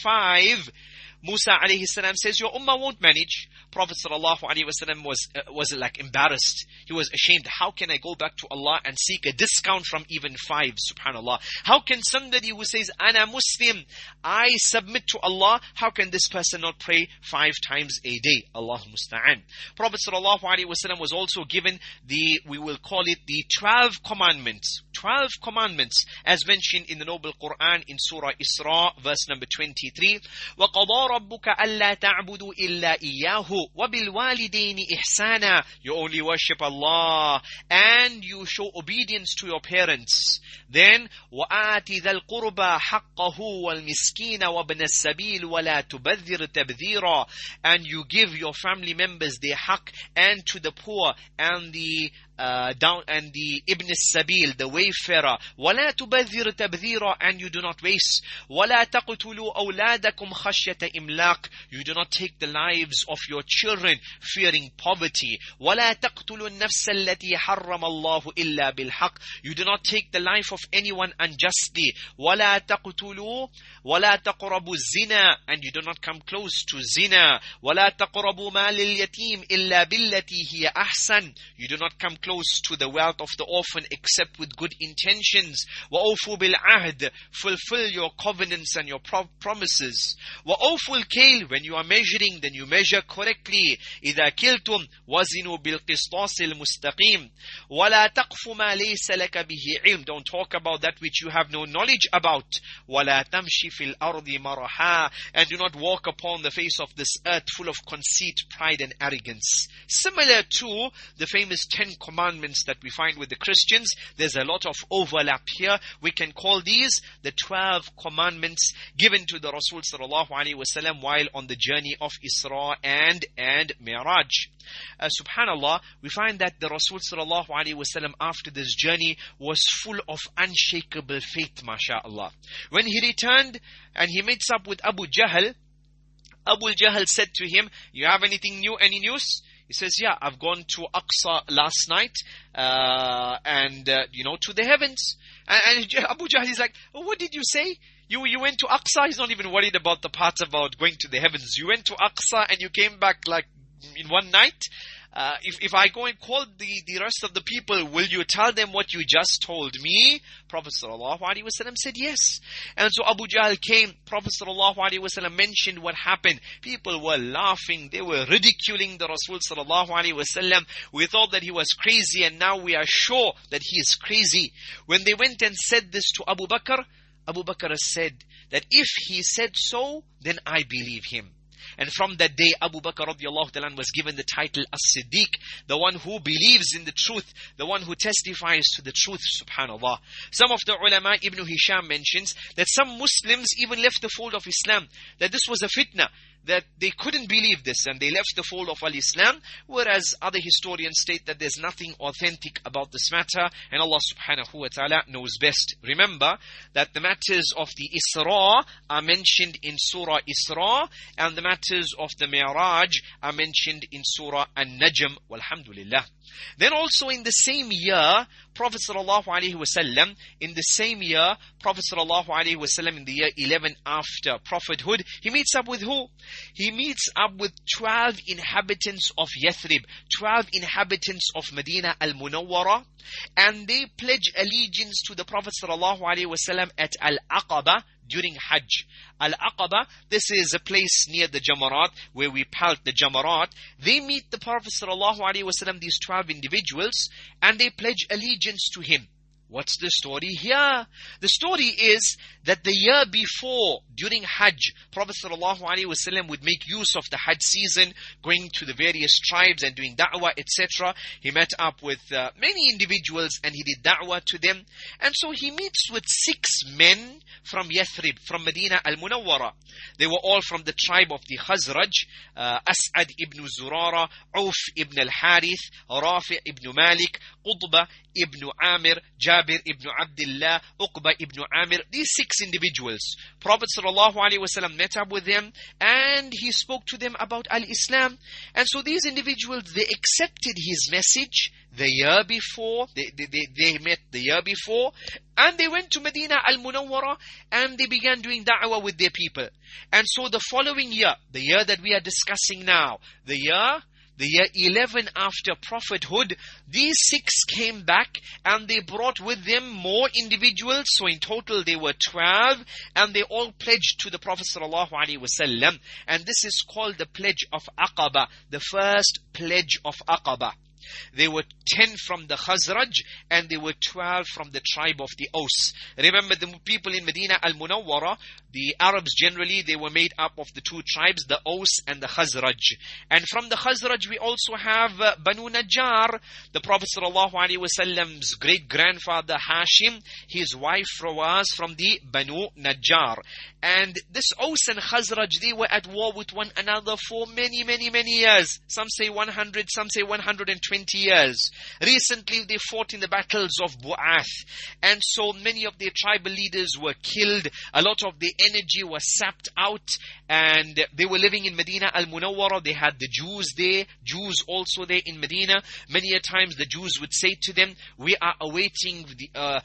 Musa alayhi salam says, your ummah won't manage. Prophet sallallahu alaihi wasallam was like embarrassed. He was ashamed. How can I go back to Allah and seek a discount from even 5? Subhanallah. How can somebody who says, Ana Muslim, I submit to Allah, how can this person not pray 5 times a day? Allah musta'an. Prophet sallallahu alaihi wasallam was also given we will call it the 12 commandments. 12 commandments as mentioned in the noble Quran in Surah Isra, verse number 23. وَقَضَى رَبُّكَ أَلَّا تَعْبُدُوا إِلَّا إِيَّاهُ وَبِالْوَالِدَيْنِ إِحْسَانًا. You only worship Allah and you show obedience to your parents. Then وَآتِ ذَا الْقُرْبَى حَقَّهُ وَالْمِسْكِينَ وَابْنَ السَّبِيلِ وَلَا تُبَذِّرْ تَبْذِيرًا. And you give your family members their haqq, and to the poor and the Ibn Sabil, the wayfarer. وَلَا تُبَذِّرْ تَبْذِيرًا. And you do not waste. وَلَا تَقْتُلُوا أَوْلَادَكُمْ خَشْيَةَ إِمْلَاقٍ. You do not take the lives of your children fearing poverty. وَلَا تَقْتُلُوا النَّفْسَ الَّتِي حَرَّمَ اللَّهُ إِلَّا بِالْحَقِّ. You do not take the life of anyone unjustly. وَلَا تَقْرَبُوا الزِّنَا. And you do not come close to zina. وَلَا تَقْرَبُوا مَالِ الْيَتِيمِ إِلَّا بِالَّتِي هِيَ أَحْسَنُ. You do not come close to the wealth of the orphan except with good intentions. وَأَوْفُوا بِالْعَهْدِ. Fulfill your covenants and your promises. وَأَوْفُوا الْكَيْلِ. When you are measuring, then you measure correctly. إِذَا كِلْتُمْ وَزِنُوا بِالْقِسْطَاسِ الْمُسْتَقِيمِ. وَلَا تَقْفُ مَا لَيْسَ لَكَ بِهِ عِلْمٍ. Don't talk about that which you have no knowledge about. وَلَا تَمْشِ فِي الْأَرْضِ مَرَحًا. And do not walk upon the face of this earth full of conceit, pride and arrogance. Similar to the famous 10 commandments that we find with the Christians, there's a lot of overlap here. We can call these the 12 commandments given to the Rasul sallallahu alaihi wasallam while on the journey of Isra and Mi'raj. Subhanallah, we find that the Rasul sallallahu alaihi wasallam after this journey was full of unshakable faith, mashallah. When he returned and he meets up with Abu Jahl said to him, you have anything new, any news? He says, yeah, I've gone to Aqsa last night, to the heavens. And Abu Jahl is like, oh, what did you say? You went to Aqsa? He's not even worried about the part about going to the heavens. You went to Aqsa and you came back like in one night? If I go and call the rest of the people, will you tell them what you just told me? Prophet ﷺ said yes. And so Abu Jahl came. Prophet ﷺ mentioned what happened. People were laughing. They were ridiculing the Rasul ﷺ. We thought that he was crazy, and now we are sure that he is crazy. When they went and said this to Abu Bakr said that if he said so, then I believe him. And from that day, Abu Bakr radiallahu ta'ala was given the title As-Siddiq, the one who believes in the truth, the one who testifies to the truth, subhanallah. Some of the ulama, Ibn Hisham mentions, that some Muslims even left the fold of Islam, that this was a fitna. that they couldn't believe this and they left the fold of Al-Islam, whereas other historians state that there's nothing authentic about this matter and Allah subhanahu wa ta'ala knows best. Remember that the matters of the Isra are mentioned in Surah Isra and the matters of the Mi'raj are mentioned in Surah An-Najm. Walhamdulillah. Then also in the same year, Prophet sallallahu alaihi wasallam, in the year 11 after prophethood, he meets up with who? He meets up with 12 inhabitants of Yathrib, 12 inhabitants of Medina al-Munawwara, and they pledge allegiance to the Prophet sallallahu alaihi wasallam at Al-Aqaba during Hajj. Al-Aqaba, this is a place near the Jamarat, where we pelt the Jamarat. They meet the Prophet sallallahu alaihi wasallam, these 12 individuals, and they pledge allegiance to him. What's the story here? The story is that the year before, during Hajj, Prophet ﷺ would make use of the Hajj season, going to the various tribes and doing da'wah, etc. He met up with many individuals and he did da'wah to them. And so he meets with 6 men from Yathrib, from Medina al-Munawwara. They were all from the tribe of the Khazraj, As'ad ibn Zurara, Auf ibn al-Harith, Rafi ibn Malik, Qutbah ibn Amir, Jabir ibn Abdullah, Uqba ibn Amir. These 6 individuals, Prophet ﷺ met up with them and he spoke to them about Al-Islam. And so these individuals, they accepted his message the year before. They met the year before and they went to Medina al-Munawwara and they began doing da'wah with their people. And so the following year, the year that we are discussing now, the year 11 after prophethood, these 6 came back and they brought with them more individuals. So in total they were 12 and they all pledged to the Prophet ﷺ. And this is called the pledge of Aqaba, the first pledge of Aqaba. They were 10 from the Khazraj and they were 12 from the tribe of the Aus. Remember, the people in Medina al-Munawwara, the Arabs generally, they were made up of the 2 tribes, the Aus and the Khazraj. And from the Khazraj we also have Banu Najjar. The Prophet ﷺ's great-grandfather Hashim, his wife was from the Banu Najjar. And this Aus and Khazraj, they were at war with one another for many, many, many years. Some say 100, some say 120 years. Recently they fought in the battles of Bu'ath. And so many of their tribal leaders were killed. A lot of their energy was sapped out. And they were living in Medina al-Munawwara. They had the Jews there. Jews also there in Medina. Many a times the Jews would say to them, we are awaiting the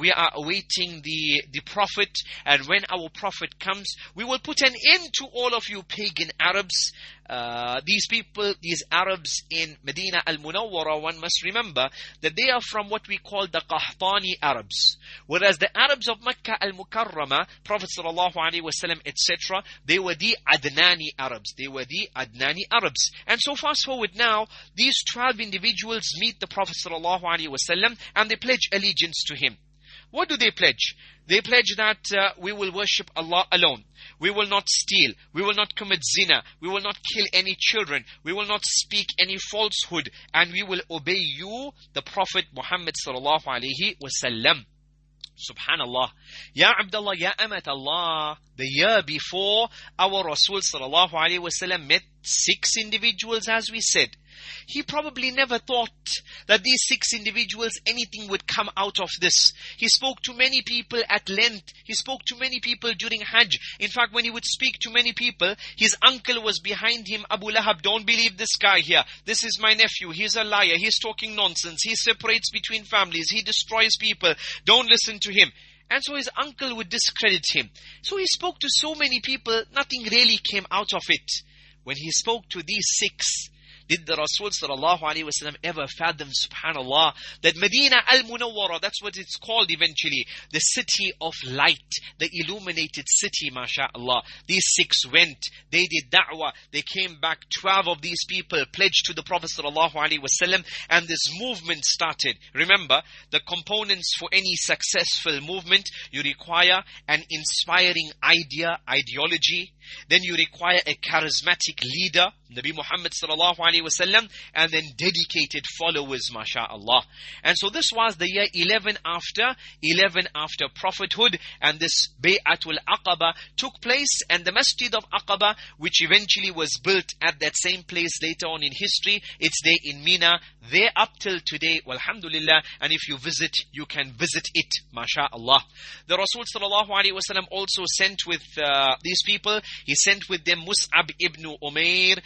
Prophet. And when our Prophet comes, we will put an end to all of you pagan Arabs. These people, these Arabs in Medina al-Munawwara, one must remember that they are from what we call the Qahtani Arabs. Whereas the Arabs of Makkah al-Mukarramah, Prophet ﷺ, etc., they were the Adnani Arabs. They were the Adnani Arabs. And so fast forward now, these 12 individuals meet the Prophet ﷺ and they pledge allegiance to him. What do they pledge? They pledge that we will worship Allah alone. We will not steal. We will not commit zina. We will not kill any children. We will not speak any falsehood. And we will obey you, the Prophet Muhammad sallallahu alaihi wasallam. Subhanallah. Ya Abdullah, Ya Amat Allah. The year before, our Rasul sallallahu alaihi wasallam met 6 individuals, as we said. He probably never thought that these 6 individuals, anything would come out of this. He spoke to many people at length. He spoke to many people during Hajj. In fact, when he would speak to many people, his uncle was behind him, Abu Lahab. Don't believe this guy here. This is my nephew. He's a liar. He's talking nonsense. He separates between families. He destroys people. Don't listen to him. And so his uncle would discredit him. So he spoke to so many people, nothing really came out of it. When he spoke to these 6, did the Rasul sallallahu alaihi wasallam ever fathom, subhanallah, that Medina al-Munawwara, that's what it's called eventually, the city of light, the illuminated city, mashallah. These 6 went, they did da'wah, they came back, 12 of these people pledged to the Prophet sallallahu alaihi wasallam, and this movement started. Remember, the components for any successful movement, you require an inspiring ideology, then you require a charismatic leader. Nabi Muhammad sallallahu alaihi alaihi wasallam, and then dedicated followers, masha'Allah. And so this was the year 11 after prophethood, and this Bay'atul Aqaba took place, and the Masjid of Aqaba, which eventually was built at that same place later on in history, it's there in Mina, there up till today, walhamdulillah. And if you visit, you can visit it, masha'Allah. The Rasul sallallahu alaihi wasallam also sent with these people, he sent with them Mus'ab ibn Umair,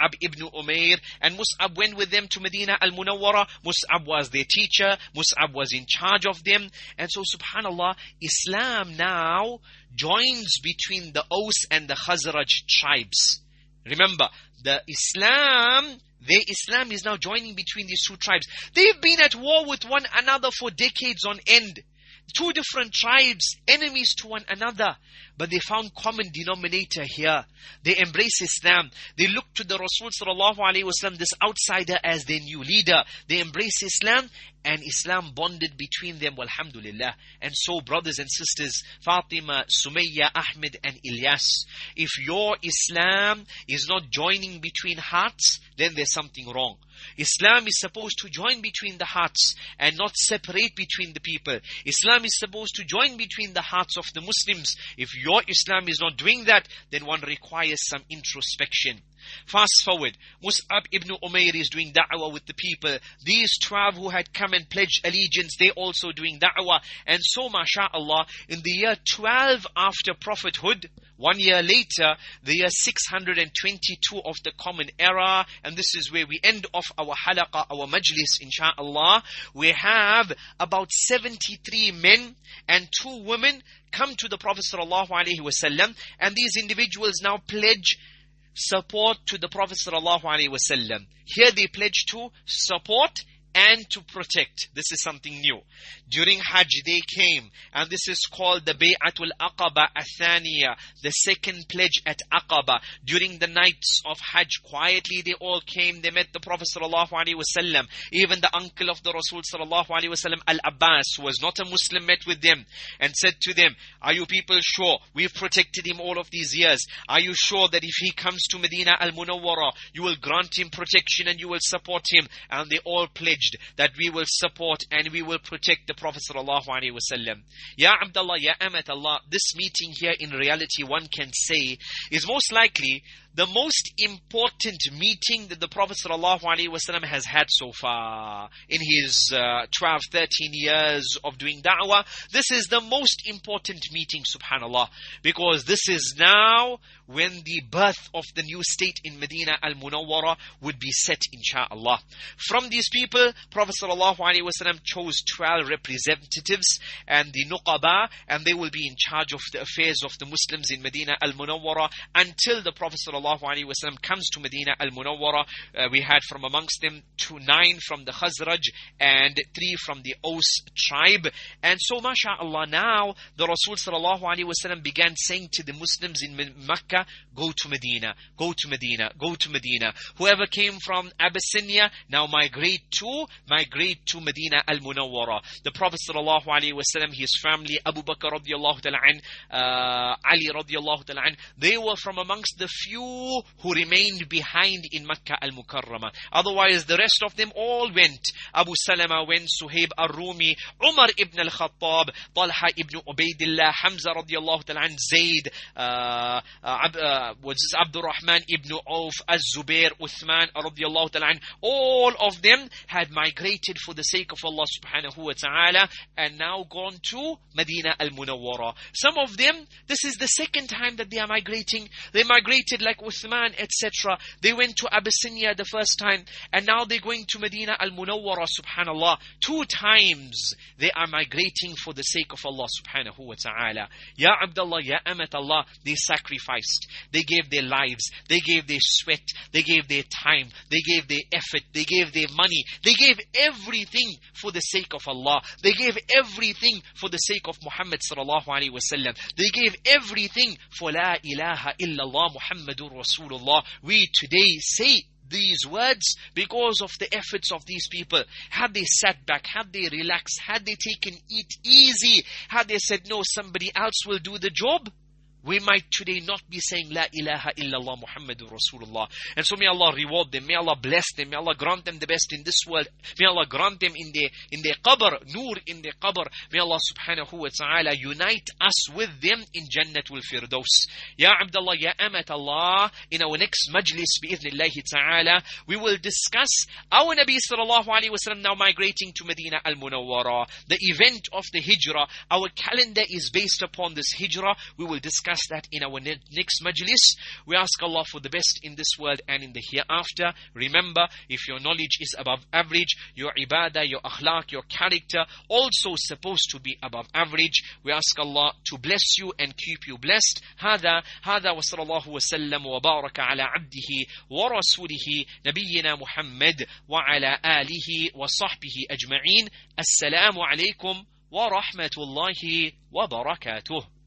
and Mus'ab went with them to Medina al-Munawwara. Mus'ab was their teacher, Mus'ab was in charge of them. And so subhanallah, Islam now joins between the Aus and the Khazraj tribes. Remember, their Islam is now joining between these two tribes. They've been at war with one another for decades on end. Two different tribes, enemies to one another. But they found common denominator here. They embrace Islam. They look to the Rasul sallallahu alaihi wasallam, this outsider, as their new leader. They embrace Islam, and Islam bonded between them, walhamdulillah. And so, brothers and sisters, Fatima, Sumayya, Ahmed and Ilyas, if your Islam is not joining between hearts, then there's something wrong. Islam is supposed to join between the hearts and not separate between the people. Islam is supposed to join between the hearts of the Muslims. If your Islam is not doing that, then one requires some introspection. Fast forward, Mus'ab ibn Umair is doing da'wah with the people. These 12 who had come and pledged allegiance, they also doing da'wah. And so, masha'Allah, in the year 12 after prophethood, 1 year later, the year 622 of the Common Era, and this is where we end off our halaqah, our majlis, insha'Allah, we have about 73 men and 2 women come to the Prophet sallallahu alaihi wasallam, and these individuals now pledge support to the Prophet sallallahu alaihi wasallam. Here they pledge to support and to protect. This is something new. During Hajj they came, and this is called the Bay'atul Aqaba Athaniya, the second pledge at Aqaba. During the nights of Hajj, quietly they all came, they met the Prophet sallallahu alaihi wasallam. Even the uncle of the Rasul sallallahu alaihi wasallam, Al-Abbas, who was not a Muslim, met with them and said to them, are you people sure? We've protected him all of these years. Are you sure that if he comes to Medina al-Munawwara, you will grant him protection and you will support him? And they all pledged that we will support and we will protect the Prophet sallallahu alaihi wasallam. Ya Abdullah, Ya Amat Allah, this meeting here in reality, one can say, is most likely the most important meeting that the Prophet ﷺ has had so far in his 12, 13 years of doing da'wah. This is the most important meeting, subhanallah, because this is now when the birth of the new state in Medina al-Munawwara would be set, insha'Allah. From these people, Prophet ﷺ chose 12 representatives and the nuqaba, and they will be in charge of the affairs of the Muslims in Medina al-Munawwara until the Prophet ﷺ comes to Medina al-Munawwara. We had from amongst them 9 from the Khazraj and 3 from the Aus tribe. And so, masha'Allah, now the Rasul ﷺ began saying to the Muslims in Mecca, go to Medina, go to Medina, go to Medina. Whoever came from Abyssinia, now migrate to Medina al-Munawwara. The Prophet ﷺ, his family, Abu Bakr radiallahu ta'ala an, Ali radiallahu ta'ala an, they were from amongst the few who remained behind in Makkah al-Mukarramah. Otherwise, the rest of them all went. Abu Salama went, Suhaib al-Rumi, Umar ibn al-Khattab, Talha ibn Ubaidillah, Hamza radiallahu ta'ala an, Zayd, Abdul Rahman ibn Auf, Az-Zubair, Uthman radiallahu ta'ala an. All of them had migrated for the sake of Allah subhanahu wa ta'ala and now gone to Medina al-Munawwara. Some of them, this is the second time that they are migrating. They migrated like Uthman, etc. They went to Abyssinia the first time, and now they're going to Medina al-Munawwara, subhanallah. 2 times they are migrating for the sake of Allah subhanahu wa ta'ala. Ya Abdullah, Ya Amat Allah, they sacrificed. They gave their lives. They gave their sweat. They gave their time. They gave their effort. They gave their money. They gave everything for the sake of Allah. They gave everything for the sake of Muhammad sallallahu alaihi wasallam. They gave everything for La ilaha illallah Muhammadur Rasulullah. We today say these words because of the efforts of these people. Had they sat back, had they relaxed, had they taken it easy, had they said, no, somebody else will do the job, we might today not be saying La ilaha illallah Muhammadur Rasulullah. And so may Allah reward them, may Allah bless them, may Allah grant them the best in this world, may Allah grant them in their qabr, nur in their qabr. May Allah subhanahu wa ta'ala unite us with them in Jannatul Firdaus. Ya Abdullah, Ya Amat Allah, in our next majlis bi'idhnillahi ta'ala, we will discuss our Nabi sallallahu alayhi wa sallam now migrating to Medina al-Munawwara, the event of the Hijrah. Our calendar is based upon this Hijrah. We will discuss that in our next majlis. We ask Allah for the best in this world and in the hereafter. Remember, if your knowledge is above average, your ibadah, your akhlaq, your character also supposed to be above average. We ask Allah to bless you and keep you blessed. هذا وصلى الله وسلم وبارك على عبده ورسوله نبينا محمد وعلى آله وصحبه أجمعين. السلام عليكم ورحمة الله وبركاته.